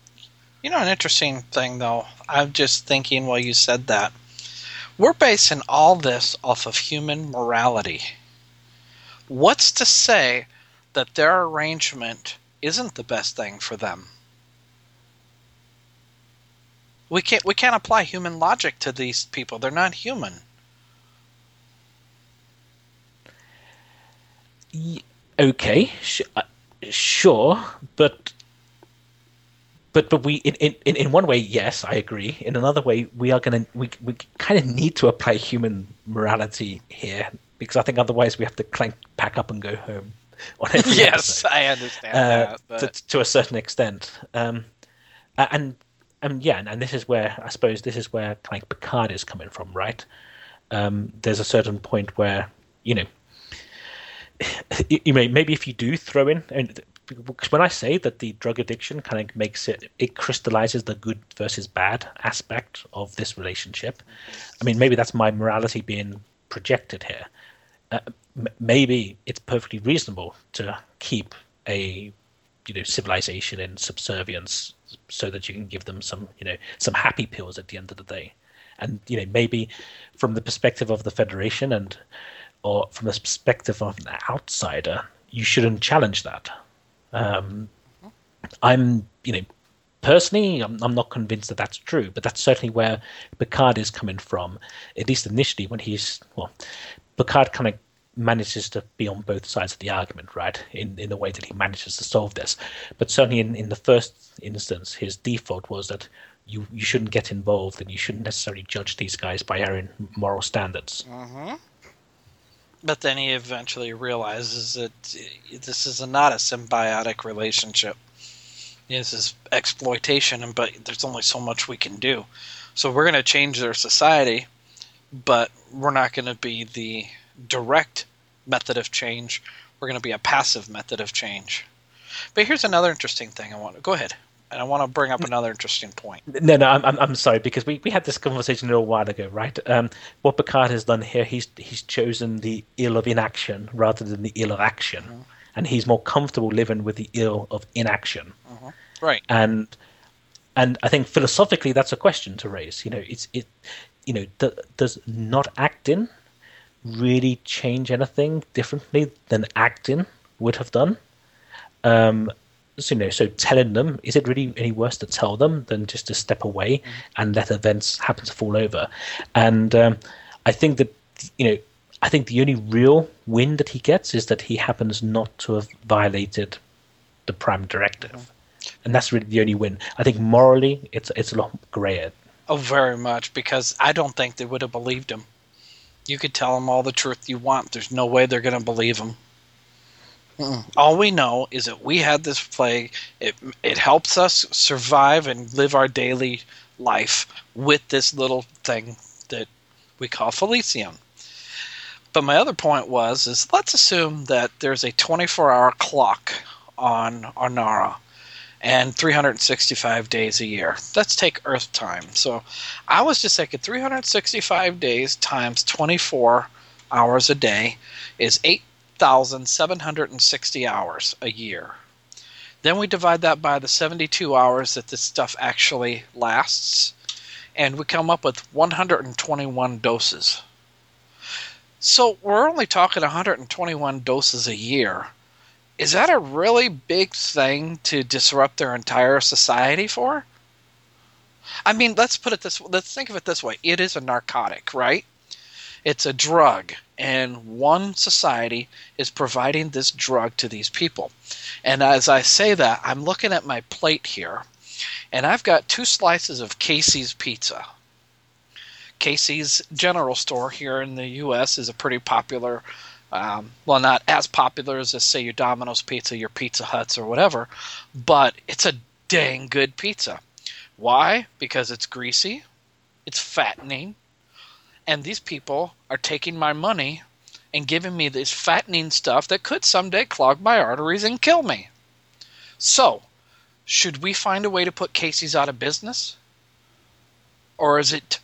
An interesting thing, though, I'm just thinking while you said that, we're basing all this off of human morality. What's to say that their arrangement isn't the best thing for them? We can't apply human logic to these people. They're not human. Okay, sure, but we in one way, yes, I agree. In another way, we kind of need to apply human morality here, because I think otherwise we have to pack up and go home. On every yes, episode. I understand that, but... to a certain extent, and this is where I suppose Picard is coming from, right? There's a certain point where maybe if you do throw in, and because when I say that the drug addiction kind of makes it crystallizes the good versus bad aspect of this relationship. I mean, maybe that's my morality being projected here. Maybe it's perfectly reasonable to keep a civilization in subservience so that you can give them some happy pills at the end of the day, and maybe from the perspective of the Federation or from the perspective of an outsider, you shouldn't challenge that. Personally, I'm not convinced that that's true, but that's certainly where Picard is coming from, at least initially when Picard kind of manages to be on both sides of the argument, right, in the way that he manages to solve this. But certainly in the first instance, his default was that you shouldn't get involved and you shouldn't necessarily judge these guys by our own moral standards. Mm-hmm. But then he eventually realizes that this is not a symbiotic relationship. This is exploitation, but there's only so much we can do. So we're going to change their society, but we're not going to be the direct method of change. We're going to be a passive method of change. But here's another interesting thing go ahead. And I want to bring up another interesting point. No, I'm sorry, because we had this conversation a little while ago, right? What Picard has done here, he's chosen the ill of inaction rather than the ill of action, mm-hmm. and he's more comfortable living with the ill of inaction. Mm-hmm. Right. And I think philosophically that's a question to raise. Does not acting really change anything differently than acting would have done? So telling them, is it really any worse to tell them than just to step away and let events happen to fall over? And I think that I think the only real win that he gets is that he happens not to have violated the Prime Directive, and that's really the only win. I think morally, it's a lot grayer Oh, very much, because I don't think they would have believed him. You could tell them all the truth you want. There's no way they're going to believe him. All we know is that we had this plague. It helps us survive and live our daily life with this little thing that we call Felicium. But my other point is let's assume that there's a 24-hour clock on Ornara and 365 days a year. Let's take Earth time. So I was just thinking 365 days times 24 hours a day is 8,760 hours a year. Then we divide that by the 72 hours that this stuff actually lasts, and we come up with 121 doses. So we're only talking 121 doses a year. Is that a really big thing to disrupt their entire society for? I mean, let's think of it this way. It is a narcotic, right? It's a drug, and one society is providing this drug to these people. And as I say that, I'm looking at my plate here, and I've got 2 slices of Casey's pizza. Casey's General Store here in the U.S. is a pretty popular, well, not as popular as, say, your Domino's Pizza, your Pizza Huts, or whatever, but it's a dang good pizza. Why? Because it's greasy, it's fattening, and these people are taking my money and giving me this fattening stuff that could someday clog my arteries and kill me. So, should we find a way to put Casey's out of business? Or is it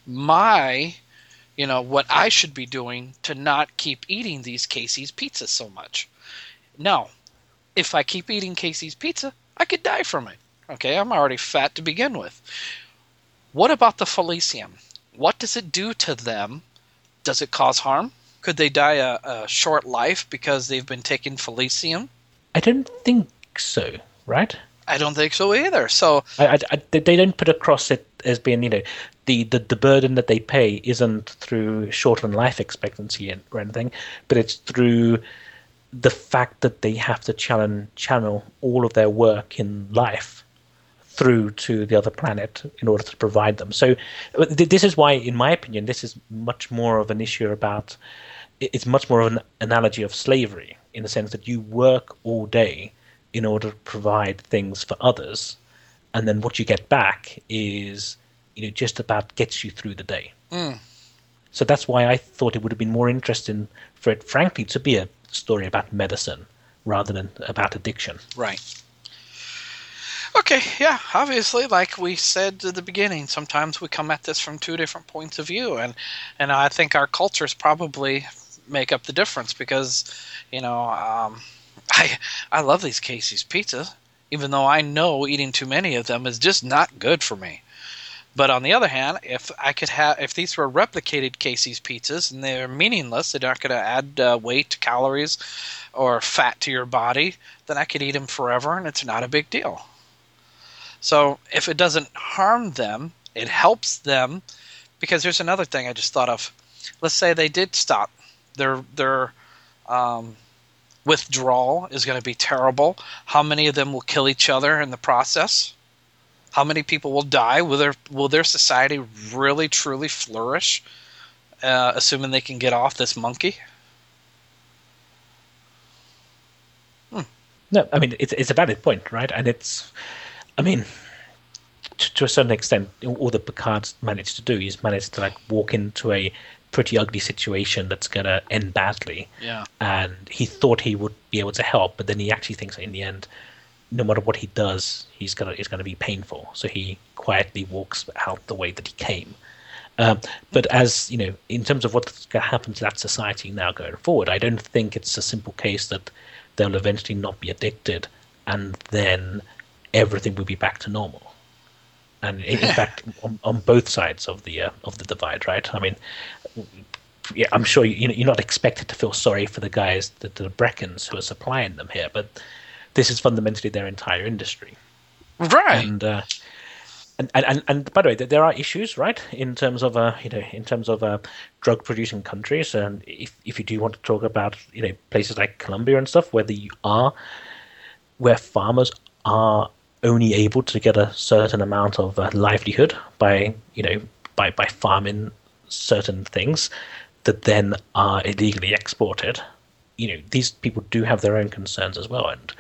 what I should be doing to not keep eating these Casey's pizzas so much? Now, if I keep eating Casey's pizza, I could die from it. Okay, I'm already fat to begin with. What about the Felicium? What does it do to them? Does it cause harm? Could they die a short life because they've been taking Felicium? I don't think so, right? I don't think so either. So they don't put across it as being, the burden that they pay isn't through shortened life expectancy or anything, but it's through the fact that they have to channel all of their work in life through to the other planet in order to provide them. So this is why, in my opinion, this is much more of an issue about, it's much more of an analogy of slavery, in the sense that you work all day in order to provide things for others, and then what you get back is just about gets you through the day. So that's why I thought it would have been more interesting for it, frankly, to be a story about medicine rather than about addiction. Right. Okay, yeah, obviously, like we said at the beginning, sometimes we come at this from 2 different points of view, and I think our cultures probably make up the difference, because, I love these Casey's pizzas, even though I know eating too many of them is just not good for me. But on the other hand, if these were replicated Casey's pizzas and they're meaningless, they're not going to add weight, calories, or fat to your body, then I could eat them forever, and it's not a big deal. So if it doesn't harm them, it helps them, because there's another thing I just thought of. Let's say they did stop. Their withdrawal is going to be terrible. How many of them will kill each other in the process? How many people will die? Will their society really, truly flourish, assuming they can get off this monkey? No, I mean, it's a valid point, right? And it's, I mean, to a certain extent, all that Picard's managed to do is managed to walk into a pretty ugly situation that's going to end badly. Yeah. And he thought he would be able to help, but then he actually thinks that in the end, no matter what he does, it's going to be painful. So he quietly walks out the way that he came. But as in terms of what's going to happen to that society now going forward, I don't think it's a simple case that they'll eventually not be addicted, and then everything will be back to normal. And in fact, on both sides of the divide, right? I mean, yeah, I'm sure you're not expected to feel sorry for the guys, the Breckons who are supplying them here, but this is fundamentally their entire industry, right? And by the way, there are issues, right, in terms of drug producing countries, and if you do want to talk about places like Colombia and stuff, where farmers are only able to get a certain amount of livelihood by farming certain things that then are illegally exported. These people do have their own concerns as well, and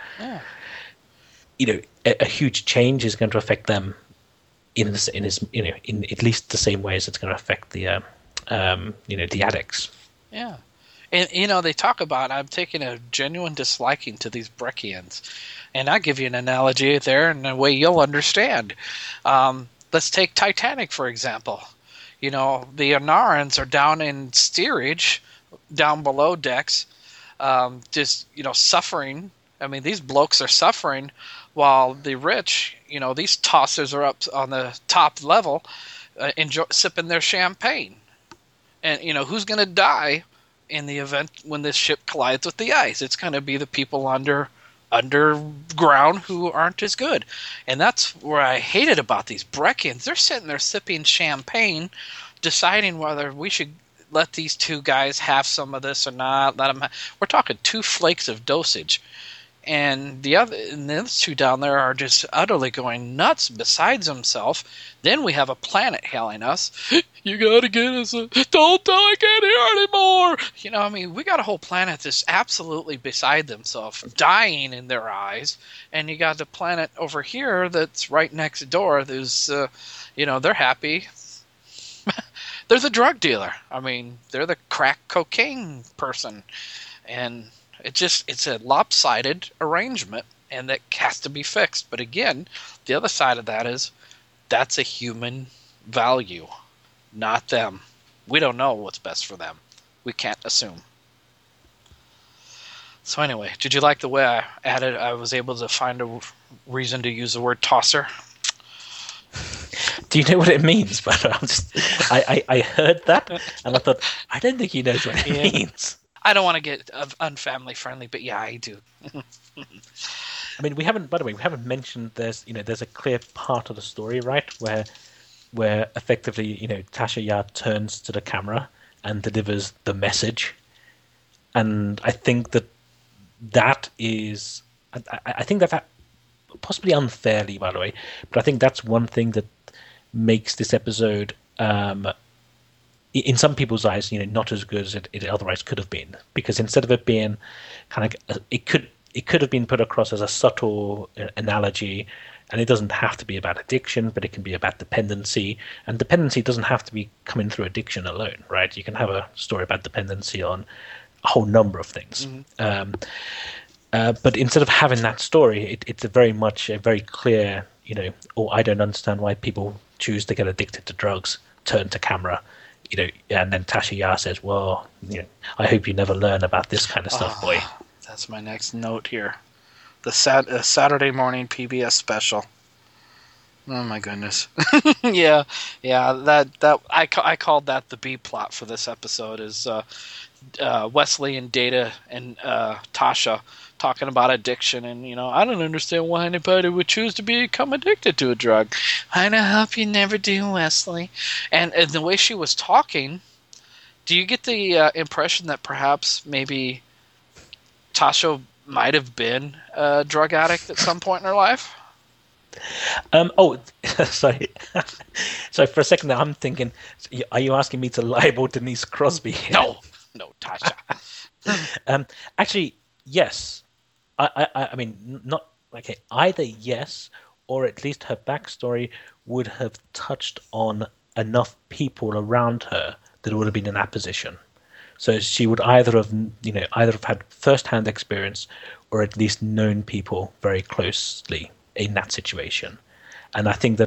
a huge change is going to affect them in at least the same way as it's going to affect the addicts. Yeah. And, they talk about, I'm taking a genuine disliking to these Breckians. And I'll give you an analogy there in a way you'll understand. Let's take Titanic, for example. The Anarans are down in steerage, down below decks, just, suffering. I mean, these blokes are suffering while the rich, these tossers are up on the top level sipping their champagne. And, who's going to die in the event when this ship collides with the ice? It's going to be the people underground who aren't as good. And that's where I hate it about these Breckians. They're sitting there sipping champagne, deciding whether we should let these two guys have some of this or not. We're talking 2 flakes of dosage. And the other two down there are just utterly going nuts besides themselves. Then we have a planet hailing us. You gotta get us don't tell I can't hear anymore. We got a whole planet that's absolutely beside themselves, dying in their eyes. And you got the planet over here that's right next door. There's, they're happy. There's a drug dealer. They're the crack cocaine person. And it's a lopsided arrangement, and that has to be fixed. But again, the other side of that is that's a human value, not them. We don't know what's best for them. We can't assume. So anyway, did you like the way I was able to find a reason to use the word tosser? Do you know what it means? But I heard that, and I thought, I don't think he knows what it means. I don't want to get unfamily friendly, but yeah, I do. we haven't mentioned there's a clear part of the story, right, where effectively, Tasha Yar turns to the camera and delivers the message. And I think that is, I think that possibly unfairly, by the way, but I think that's one thing that makes this episode, in some people's eyes, not as good as it otherwise could have been, because instead of it being kind of, it could have been put across as a subtle analogy, and it doesn't have to be about addiction, but it can be about dependency, and dependency doesn't have to be coming through addiction alone, right? You can have a story about dependency on a whole number of things. Mm-hmm. But instead of having that story, it's a very clear, I don't understand why people choose to get addicted to drugs, turn to camera. And then Tasha Yar says, well, I hope you never learn about this kind of stuff, boy. That's my next note here. The Saturday morning PBS special. Oh my goodness. yeah. That I called that the B plot for this episode, is Wesley and Data and Tasha talking about addiction, and I don't understand why anybody would choose to become addicted to a drug. I hope you never do, Wesley. And the way she was talking, do you get the impression that perhaps maybe Tasha might have been a drug addict at some point in her life? Sorry. So for a second there, I'm thinking, are you asking me to libel Denise Crosby here? No, Tasha. Actually, yes. I mean, not okay. Either yes, or at least her backstory would have touched on enough people around her that would have been in that position. So she would either have had first-hand experience, or at least known people very closely in that situation. And I think that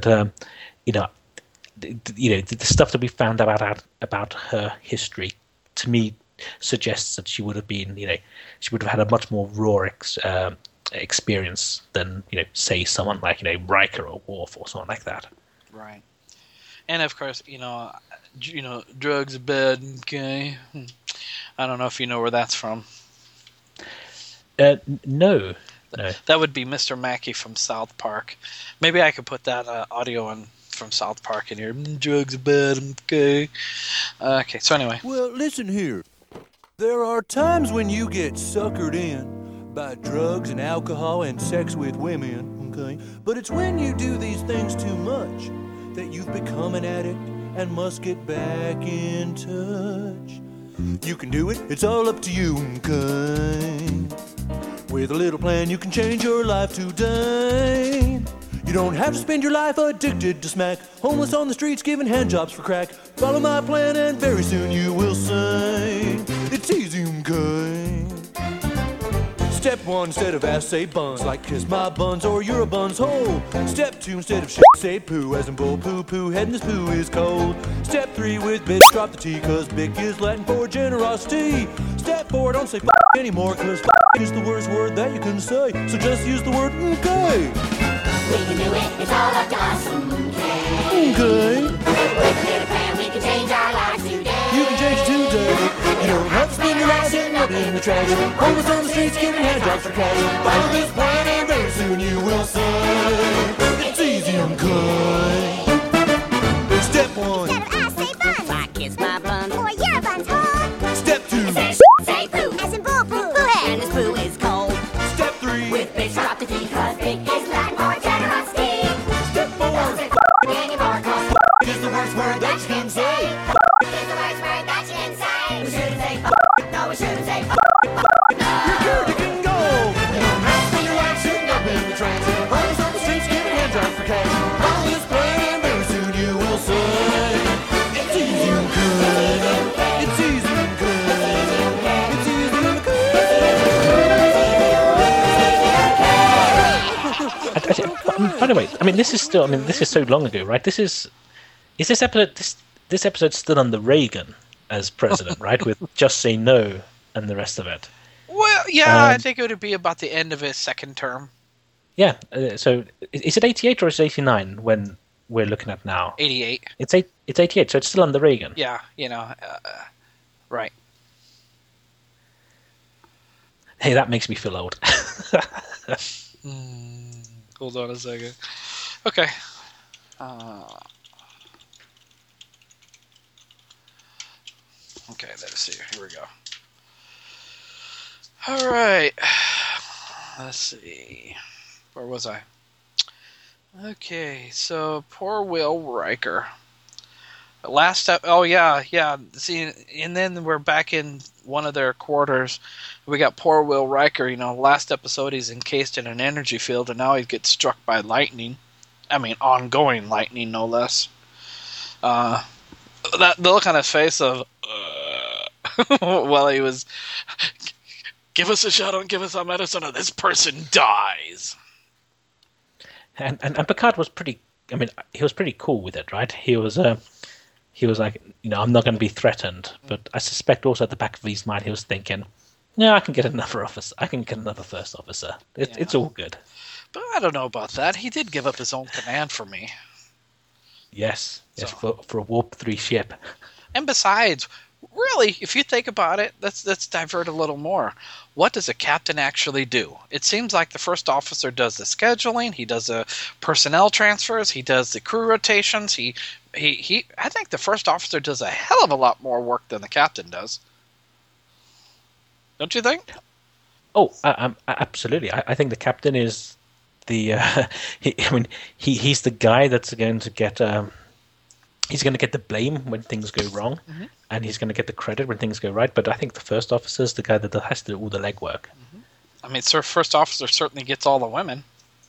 the stuff that we found about her history, to me, suggests that she would have been, she would have had a much more raw experience than, say someone like, Riker or Worf or someone like that. Right. And of course, drugs are bad. Okay. I don't know if you know where that's from. No. That would be Mr. Mackey from South Park. Maybe I could put that audio on from South Park in here. Drugs are bad. Okay. Okay. So anyway. Well, listen here. There are times when you get suckered in by drugs and alcohol and sex with women, okay? But it's when you do these things too much that you've become an addict and must get back in touch. You can do it, it's all up to you, okay? With a little plan, you can change your life today. You don't have to spend your life addicted to smack, homeless on the streets giving handjobs for crack. Follow my plan and very soon you will say, it's easy, okay? Step 1, instead of ass, say buns, like kiss my buns or you're a bun's hole. Step 2, instead of shit, say poo, as in bull poo poo, head in this poo is cold. Step 3, with bitch, drop the T, cause bick is Latin for generosity. Step 4, don't say anymore, cause is the worst word that you can say, so just use the word okay. We can do it, it's all up to us, okay? Okay. With a little plan, we can change our lives today. You can change today. You don't have to spend your life sitting up in the trash, homeless on the streets giving handjobs for cash. Follow this plan and very soon you will say, it's easy, okay. Step 1. Instead of us, say buns. Like kiss my buns. Or your buns, hole. Step 2. Say poo. As in bull poo. Poo head. And this poo is cold. Step 3. With bitch, drop the T, cause big is Latin for generosity. Step 4. Don't say anymore, cause Is the worst word that you can say. is the worst word that you can say. We shouldn't say no, we shouldn't say no. You're cured, you can go. You don't have to spend your life sitting up in the trash, homeless on the streets giving handjobs for cash. Follow this plan and very soon you will say, it's easy and good. It's easy and good. It's easy and good. By the way, this is so long ago, right? Is this episode still under Reagan as president, right? With Just Say No and the rest of it. Well, yeah, I think it would be about the end of his second term. Yeah. So is it 88 or is it 89 when we're looking at now? 88. It's 88, so it's still under Reagan. Yeah, right. Hey, that makes me feel old. Hold on a second. Okay. Okay, let's see. Here we go. All right. Let's see. Where was I? Okay, so poor Will Riker. Last step. Oh yeah. See, and then we're back in one of their quarters. We got poor Will Riker. Last episode he's encased in an energy field, and now he gets struck by lightning. Ongoing lightning, no less. That look on his face of while he was, give us a shot, don't give us our medicine, or this person dies. And Picard was pretty. He was pretty cool with it, right? He was like, I'm not going to be threatened. But I suspect also at the back of his mind he was thinking, yeah, I can get another officer. I can get another first officer. It's all good. But I don't know about that. He did give up his own command for me. Yes, for a Warp 3 ship. And besides, really, if you think about it, let's divert a little more. What does a captain actually do? It seems like the first officer does the scheduling, he does the personnel transfers, he does the crew rotations. He I think the first officer does a hell of a lot more work than the captain does. Don't you think? Oh, absolutely. I think the captain is the. He's the guy that's going to get. He's going to get the blame when things go wrong, and he's going to get the credit when things go right. But I think the first officer is the guy that has to do all the legwork. First officer certainly gets all the women.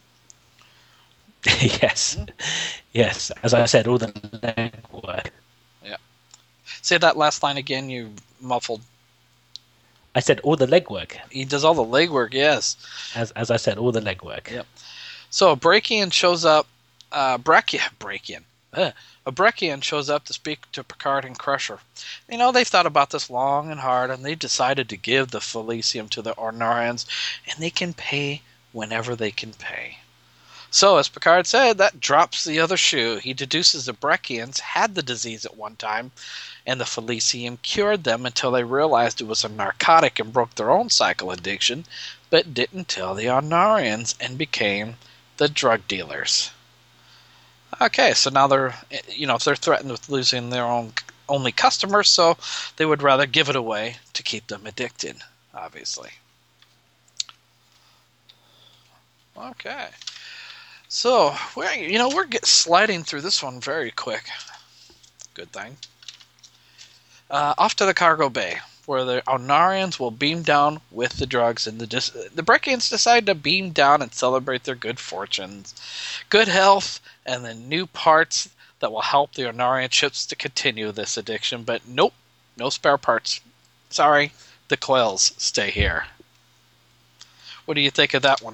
Yes. Yes. As I said, all the legwork. Yeah. Say that last line again. You muffled. I said all the legwork. He does all the legwork. Yes. As I said, all the legwork. Yep. So a Brachian shows up. A Brachian shows up to speak to Picard and Crusher. They've thought about this long and hard, and they've decided to give the Felicium to the Ornarians, and they can pay whenever they can pay. So, as Picard said, that drops the other shoe. He deduces the Brachians had the disease at one time, and the Felicium cured them until they realized it was a narcotic and broke their own cycle addiction, but didn't tell the Ornarians and became the drug dealers. Okay, so now they're, if they're threatened with losing their only customers, so they would rather give it away to keep them addicted, obviously. Okay. So we're sliding through this one very quick. Good thing. Off to the cargo bay, where the Onarians will beam down with the drugs, and the Breckians decide to beam down and celebrate their good fortunes, good health, and the new parts that will help the Onarian ships to continue this addiction. But nope, no spare parts. Sorry, the coils stay here. What do you think of that one?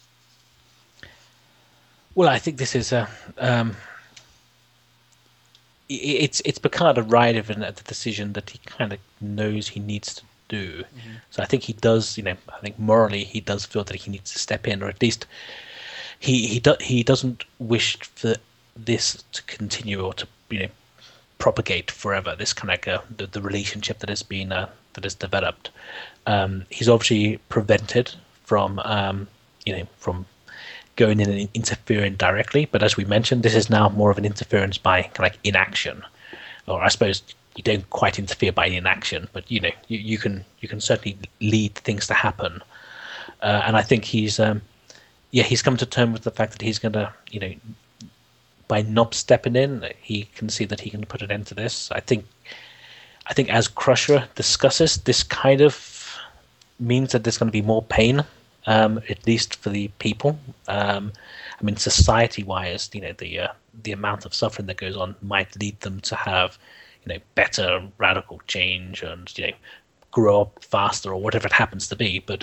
Well, I think this is it's Picard arriving at the decision that he kind of knows he needs to do. Mm-hmm. So I think he does. I think morally he does feel that he needs to step in, or at least he doesn't wish for this to continue or to propagate forever. This kind of the relationship that has been that has developed. He's obviously prevented from from going in and interfering directly, but as we mentioned, this is now more of an interference by kind of like inaction, or I suppose you don't quite interfere by inaction, but you can certainly lead things to happen, and I think he's come to terms with the fact that he's going to by not stepping in, he can see that he can put an end to this. I think as Crusher discusses, this kind of means that there's going to be more pain. At least for the people. I mean, society-wise, the amount of suffering that goes on might lead them to have, better radical change and grow up faster or whatever it happens to be. But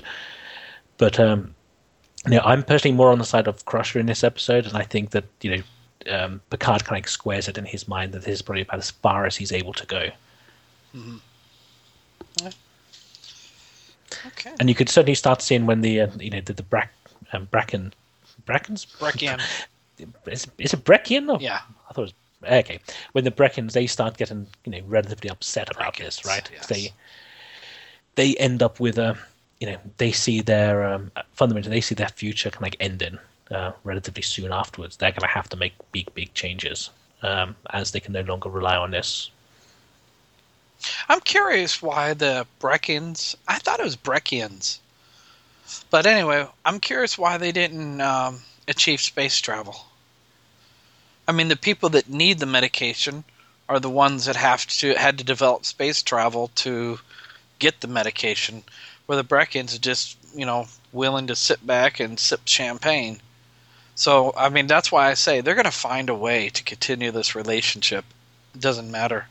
I'm personally more on the side of Crusher in this episode, and I think that Picard kind of squares it in his mind that this is probably about as far as he's able to go. Mm-hmm. Yeah. Okay. And you could certainly start seeing when the Breckians. Breckian. Is it Breckian? Or? Yeah. I thought it was okay. When the Breckians, they start getting relatively upset about this, right? Yes. They end up with they see their fundamentally they see their future kind of like ending relatively soon afterwards. They're going to have to make big changes as they can no longer rely on this. I'm curious why the Breckians... I thought it was Breckians. But anyway, I'm curious why they didn't achieve space travel. I mean, the people that need the medication are the ones that had to develop space travel to get the medication, where the Breckians are just, willing to sit back and sip champagne. So, I mean, that's why I say they're going to find a way to continue this relationship. It doesn't matter.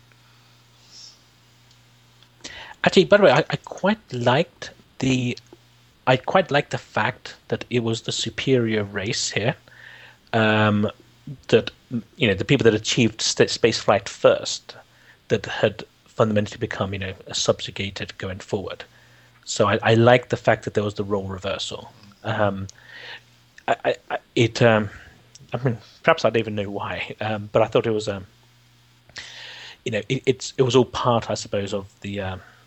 Actually, by the way, I quite liked the fact that it was the superior race here. That the people that achieved space flight first, that had fundamentally become subjugated going forward. So I like the fact that there was the role reversal. I mean, perhaps I don't even know why, but I thought it was it was all part, I suppose, of the.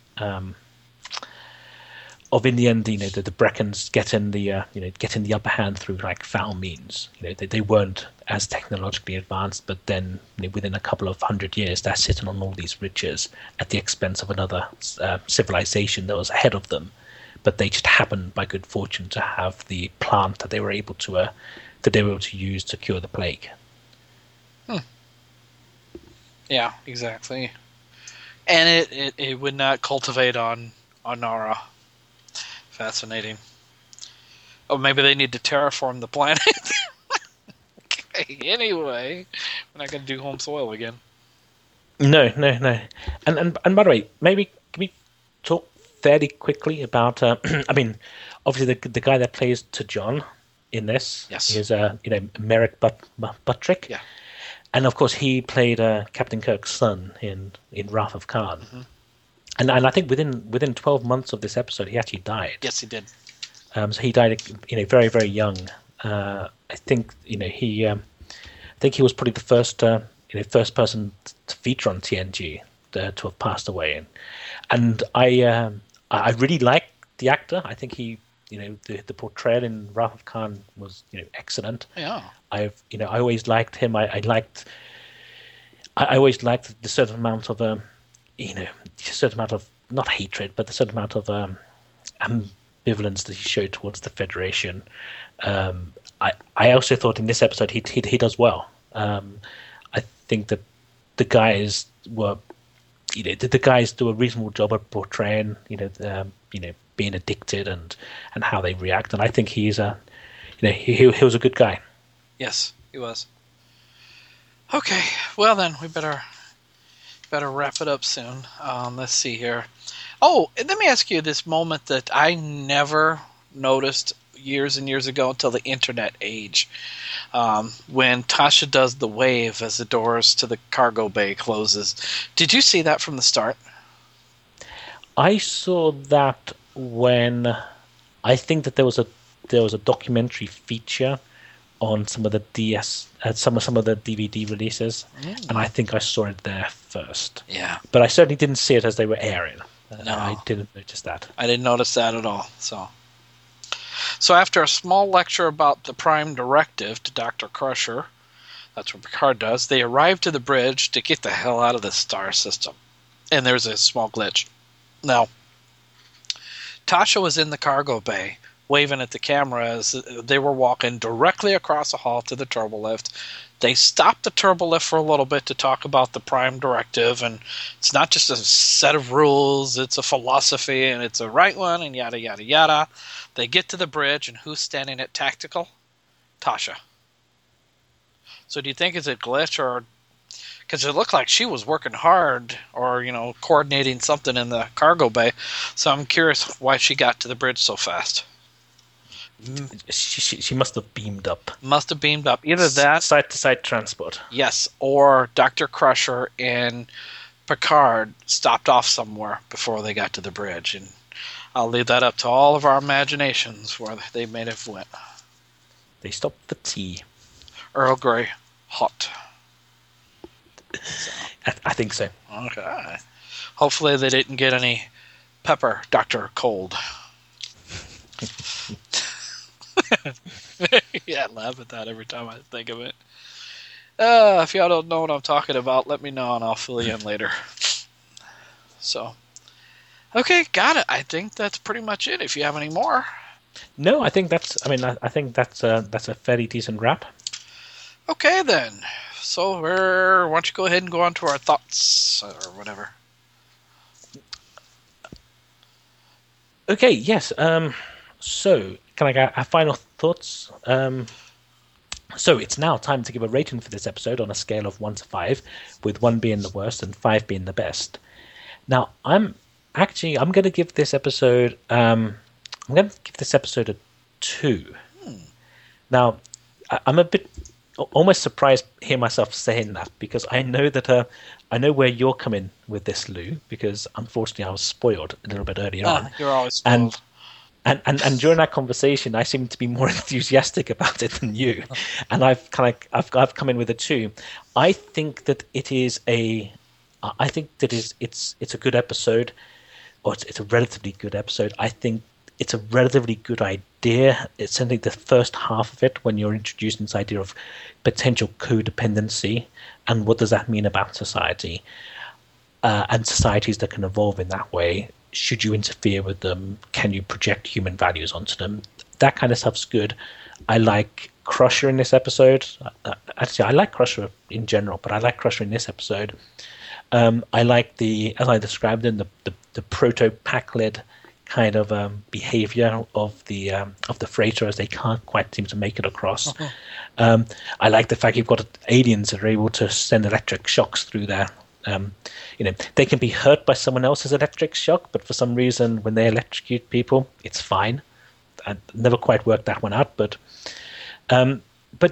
Of in the end, the Breckons getting the upper hand through like foul means. They weren't as technologically advanced, but then within a couple of 100 years, they're sitting on all these riches at the expense of another civilization that was ahead of them. But they just happened by good fortune to have the plant that they were able to use to cure the plague. Yeah, exactly. And it would not cultivate on Nara. Fascinating. Oh, maybe they need to terraform the planet. Okay, anyway, we're not going to do home soil again. No. And by the way, maybe can we talk fairly quickly about? I mean, obviously the guy that plays T'Jon in this is Merrick Buttrick. Yeah. And of course, he played Captain Kirk's son in Wrath of Khan. Mm-hmm. And I think within 12 months of this episode, he actually died. Yes, he did. So he died, very, very young. I think he was probably the first person to feature on TNG to have passed away. And I really like the actor. I think he. The portrayal in Wrath of Khan was excellent. Yeah. I always liked him. I always liked the certain amount of not hatred, but the certain amount of ambivalence that he showed towards the Federation. I also thought in this episode he does well. I think that the guys were, the guys do a reasonable job of portraying, being addicted and how they react. And I think he's he was a good guy. Yes, he was. Okay, well then we better wrap it up soon. Let's see here. Oh, and let me ask you this moment that I never noticed years and years ago until the internet age, when Tasha does the wave as the doors to the cargo bay closes. Did you see that from the start? I saw that when I think that there was a documentary feature on some of the some of the DVD releases, and I think I saw it there first. Yeah, but I certainly didn't see it as they were airing. No, I didn't notice that. I didn't notice that at all. So after a small lecture about the Prime Directive to Dr. Crusher, that's what Picard does, they arrive to the bridge to get the hell out of the star system. And there's a small glitch. Now, Tasha was in the cargo bay, waving at the camera as they were walking directly across the hall to the turbolift. They stopped the turbolift for a little bit to talk about the Prime Directive, and it's not just a set of rules, it's a philosophy, and it's a right one, and yada, yada, yada. They get to the bridge, and who's standing at tactical? Tasha. So do you think it's a glitch, or... because it looked like she was working hard, or, coordinating something in the cargo bay, so I'm curious why she got to the bridge so fast. She must have beamed up. Must have beamed up. Either that... side-to-side transport. Yes, or Dr. Crusher and Picard stopped off somewhere before they got to the bridge. And I'll leave that up to all of our imaginations where they may have went. They stopped for tea. Earl Grey. Hot. So. I think so. Okay. Hopefully they didn't get any pepper, Dr. Cold. Yeah, I laugh at that every time I think of it. If y'all don't know what I'm talking about, let me know and I'll fill you in later. So, okay, got it. I think that's pretty much it. If you have any more. No, I think that's. I think that's a fairly decent wrap. Okay then. So, why don't you go ahead and go on to our thoughts or whatever. Okay. Yes. So, can I get our final thoughts? So it's now time to give a rating for this episode on a scale of 1 to 5, with 1 being the worst and 5 being the best. Now, I'm going to give this episode. I'm going to give this episode a 2. Now, I'm a bit almost surprised to hear myself saying that, because I know that I know where you're coming with this, Lou, because unfortunately I was spoiled a little bit earlier on. You're always spoiled. And during that conversation, I seem to be more enthusiastic about it than you, and I've come in with a 2. I think that it's a good episode, or it's a relatively good episode. I think it's a relatively good idea. It's certainly the first half of it, when you're introducing this idea of potential codependency and what does that mean about society, and societies that can evolve in that way. Should you interfere with them? Can you project human values onto them? That kind of stuff's good. I like Crusher in this episode. Actually, I like Crusher in general, but I like Crusher in this episode. I like as I described in the proto-Pakled kind of behavior of the freighter, as they can't quite seem to make it across. I like the fact you've got aliens that are able to send electric shocks through there. They can be hurt by someone else's electric shock, but for some reason, when they electrocute people, it's fine. I never quite worked that one out, but in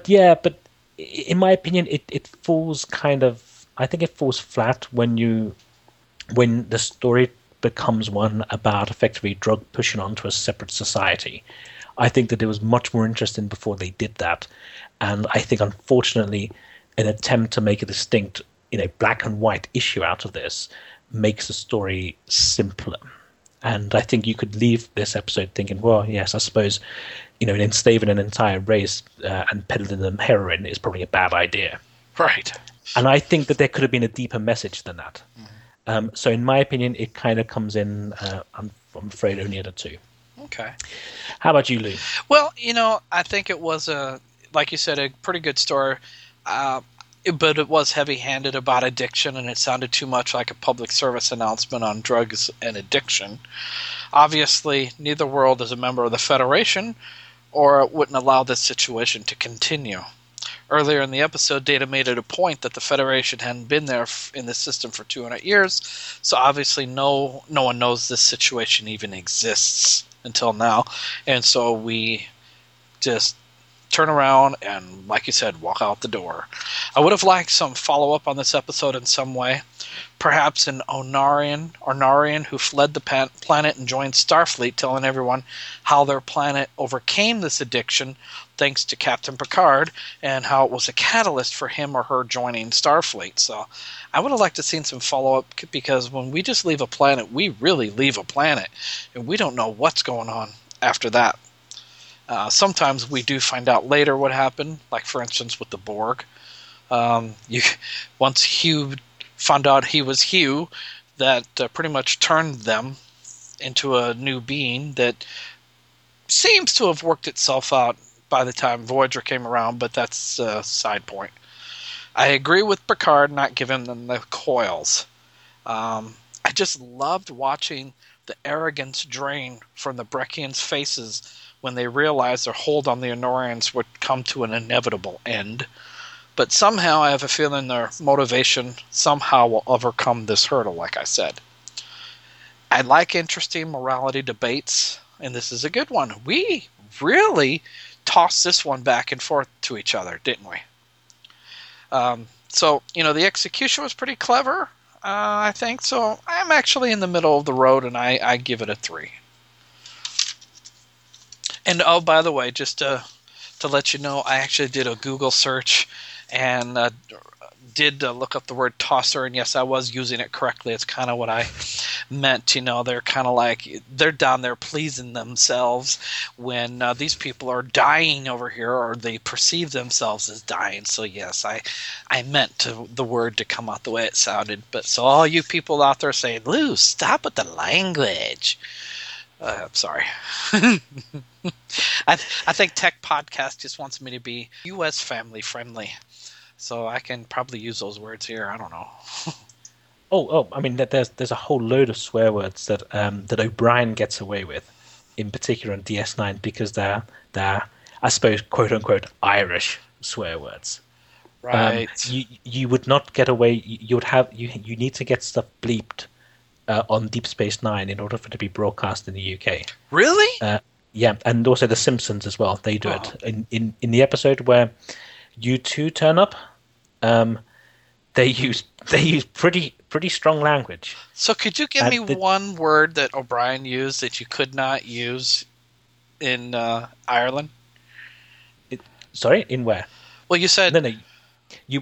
my opinion, it falls kind of. I think it falls flat when the story becomes one about effectively drug pushing onto a separate society. I think that it was much more interesting before they did that, and I think unfortunately, an attempt to make a distinct, black and white issue out of this makes the story simpler. And I think you could leave this episode thinking, well, yes, I suppose, enslaving an entire race and peddling them heroin is probably a bad idea. Right. And I think that there could have been a deeper message than that. So in my opinion, it kind of comes in, I'm afraid, only at a 2. Okay. How about you, Lou? Well, I think it was like you said, a pretty good story. But it was heavy-handed about addiction, and it sounded too much like a public service announcement on drugs and addiction. Obviously, neither world is a member of the Federation, or it wouldn't allow this situation to continue. Earlier in the episode, Data made it a point that the Federation hadn't been there in the system for 200 years, so obviously no one knows this situation even exists until now, and so we just turn around and, like you said, walk out the door. I would have liked some follow-up on this episode in some way. Perhaps an Ornarian who fled the planet and joined Starfleet, telling everyone how their planet overcame this addiction thanks to Captain Picard, and how it was a catalyst for him or her joining Starfleet. So I would have liked to seen some follow-up, because when we just leave a planet, we really leave a planet, and we don't know what's going on after that. Sometimes we do find out later what happened, like for instance with the Borg. Once Hugh found out he was Hugh, that pretty much turned them into a new being that seems to have worked itself out by the time Voyager came around, but that's a side point. I agree with Picard not giving them the coils. I just loved watching the arrogance drain from the Brekkians' faces when they realized their hold on the Honorians would come to an inevitable end. But somehow I have a feeling their motivation somehow will overcome this hurdle, like I said. I like interesting morality debates, and this is a good one. We really tossed this one back and forth to each other, didn't we? So, the execution was pretty clever, I think. So I'm actually in the middle of the road, and I give it a 3. And oh, by the way, just to let you know, I actually did a Google search and did look up the word tosser, and yes, I was using it correctly. It's kind of what I meant. They're kind of like, they're down there pleasing themselves when these people are dying over here, or they perceive themselves as dying. So yes, I meant the word to come out the way it sounded. But so all you people out there saying, Lou, stop with the language. I'm sorry. I think Tech Podcast just wants me to be U.S. family friendly, so I can probably use those words here. I don't know. I mean, there's a whole load of swear words that O'Brien gets away with, in particular on DS9, because they're I suppose quote unquote Irish swear words. Right. You would not get away. You need to get stuff bleeped on Deep Space Nine in order for it to be broadcast in the UK. Really? Yeah, and also The Simpsons as well. They do it in the episode where U2 turn up. They use pretty strong language. So could you give me one word that O'Brien used that you could not use in Ireland? Sorry, in where? Well, you said no. You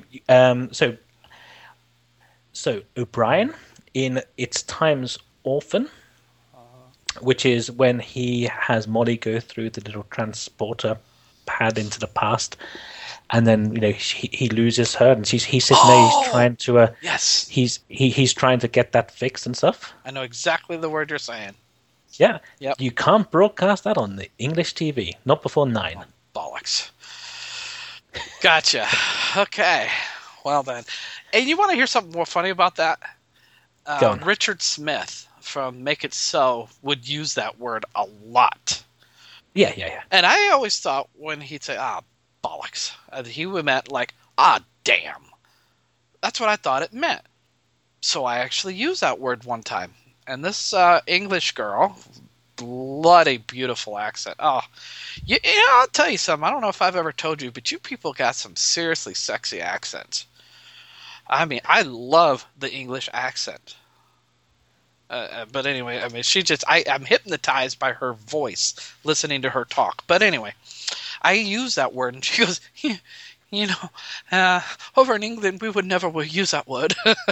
so O'Brien in It's Time's Orphan, which is when he has Molly go through the little transporter pad into the past, and then he loses her, and he's sitting there. He's trying to yes. He's trying to get that fixed and stuff. I know exactly the word you're saying. Yeah. Yep. You can't broadcast that on the English TV, not before 9. Oh, bollocks. Gotcha. Okay. Well then, and you want to hear something more funny about that? Go on. Richard Smith from Make It So would use that word a lot. Yeah. And I always thought when he'd say, bollocks, he would meant like, damn. That's what I thought it meant. So I actually used that word one time. And this English girl, bloody beautiful accent. I'll tell you something. I don't know if I've ever told you, but you people got some seriously sexy accents. I mean, I love the English accent. But anyway, I mean, I'm hypnotized by her voice, listening to her talk. But anyway, I use that word, and she goes, over in England, we would never use that word.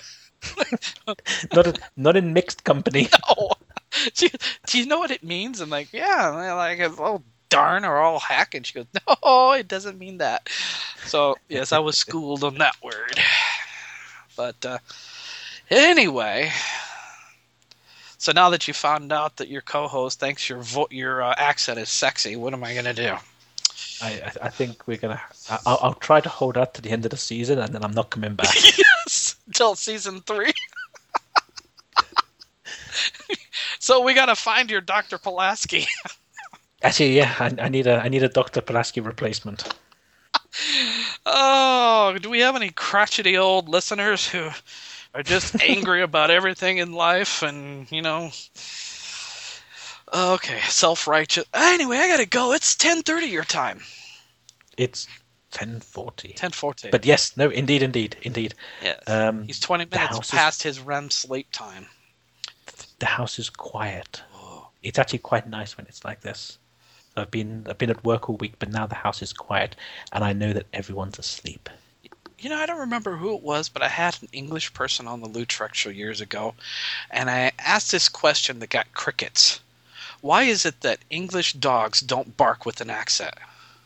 not in mixed company. No. Do you know what it means? I'm like, yeah, like a little darn or all heck. And she goes, no, it doesn't mean that. So, yes, I was schooled on that word. But anyway, So now that you found out that your co-host thinks your accent is sexy, what am I going to do? I think we're going to... I'll try to hold out to the end of the season, and then I'm not coming back. Yes! Until season 3. So we got to find your Dr. Pulaski. Actually, yeah, I need a Dr. Pulaski replacement. Oh, do we have any crotchety old listeners who are just angry about everything in life and, okay, self-righteous. Anyway, I gotta go. It's 10:30 your time. It's 10:40. 10:40. But yes, no, indeed. Yes. He's 20 minutes past his REM sleep time. The house is quiet. It's actually quite nice when it's like this. I've been at work all week, but now the house is quiet, and I know that everyone's asleep. I don't remember who it was, but I had an English person on the Lou Trek show years ago, and I asked this question that got crickets. Why is it that English dogs don't bark with an accent?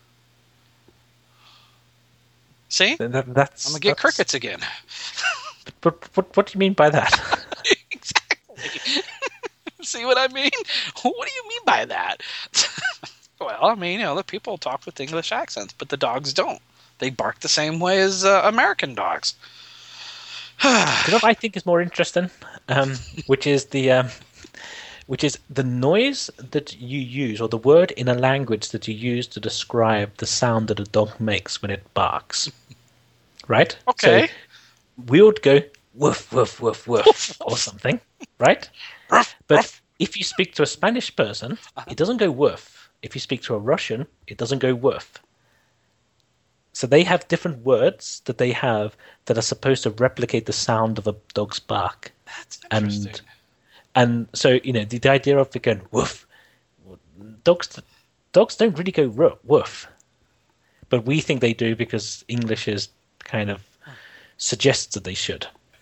See? That's, I'm going to get crickets again. But what do you mean by that? Exactly. See what I mean? What do you mean by that? Well, I mean, the people talk with English accents, but the dogs don't. They bark the same way as American dogs. You know what I think is more interesting, which is the noise that you use, or the word in a language that you use to describe the sound that a dog makes when it barks. Right? Okay. So we would go woof, woof, woof, woof, or something, right? But if you speak to a Spanish person, it doesn't go woof. If you speak to a Russian, it doesn't go woof. So they have different words that they have that are supposed to replicate the sound of a dog's bark. That's interesting. And so, the idea of it going woof, dogs don't really go woof. But we think they do because English is kind of suggests that they should.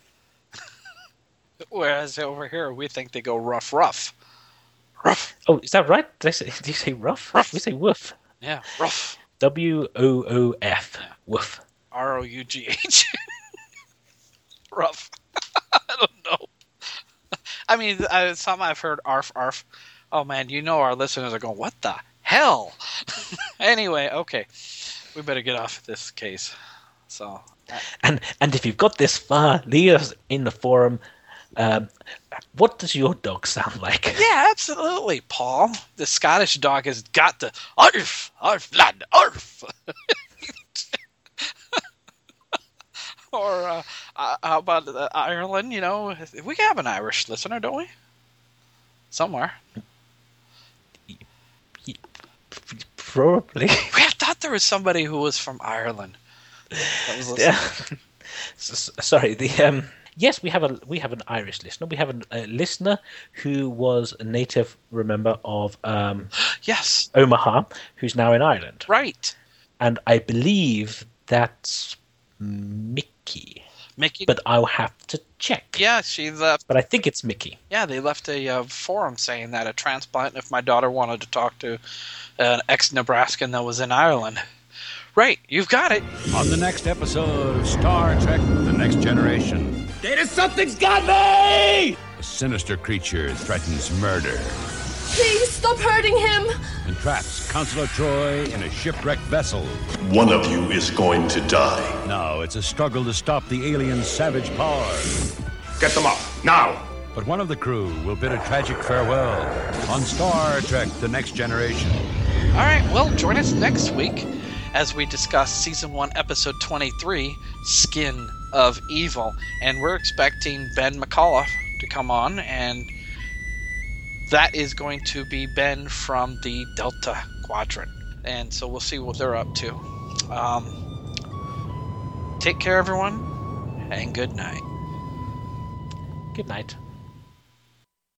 Whereas over here, we think they go rough, rough. Rough. Oh, is that right? Do you say rough? Rough. We say woof. Yeah, rough. WOOF. Woof. ROUGH. Rough. I don't know. I mean, some I've heard arf, arf. Oh, man, our listeners are going, what the hell? Anyway, okay. We better get off this case. So, And if you've got this far, leave us in the forum. What does your dog sound like? Yeah, absolutely, Paul. The Scottish dog has got the arf, arf, lad, arf. Or how about Ireland? We have an Irish listener, don't we? Somewhere. Probably. I thought there was somebody who was from Ireland. That was listening. Sorry. Yes, we have an Irish listener. We have a listener who was a native, remember, of yes, Omaha, who's now in Ireland. Right. And I believe that's Mickey. Mickey. But I'll have to check. Yeah, she left. But I think it's Mickey. Yeah, they left a forum saying that a transplant, if my daughter wanted to talk to an ex-Nebraskan that was in Ireland. Right, you've got it. On the next episode of Star Trek The Next Generation. Data, something's got me! A sinister creature threatens murder Please stop hurting him. and traps Counselor Troy in a shipwrecked vessel. One of you is going to die. Now it's a struggle to stop the alien's savage power. Get them off, now! But one of the crew will bid a tragic farewell on Star Trek The Next Generation. All right, well, join us next week as we discuss Season 1, Episode 23, Skin of Evil. And we're expecting Ben McAuliffe to come on, and that is going to be Ben from the Delta Quadrant. And so we'll see what they're up to. Take care, everyone, and good night. Good night.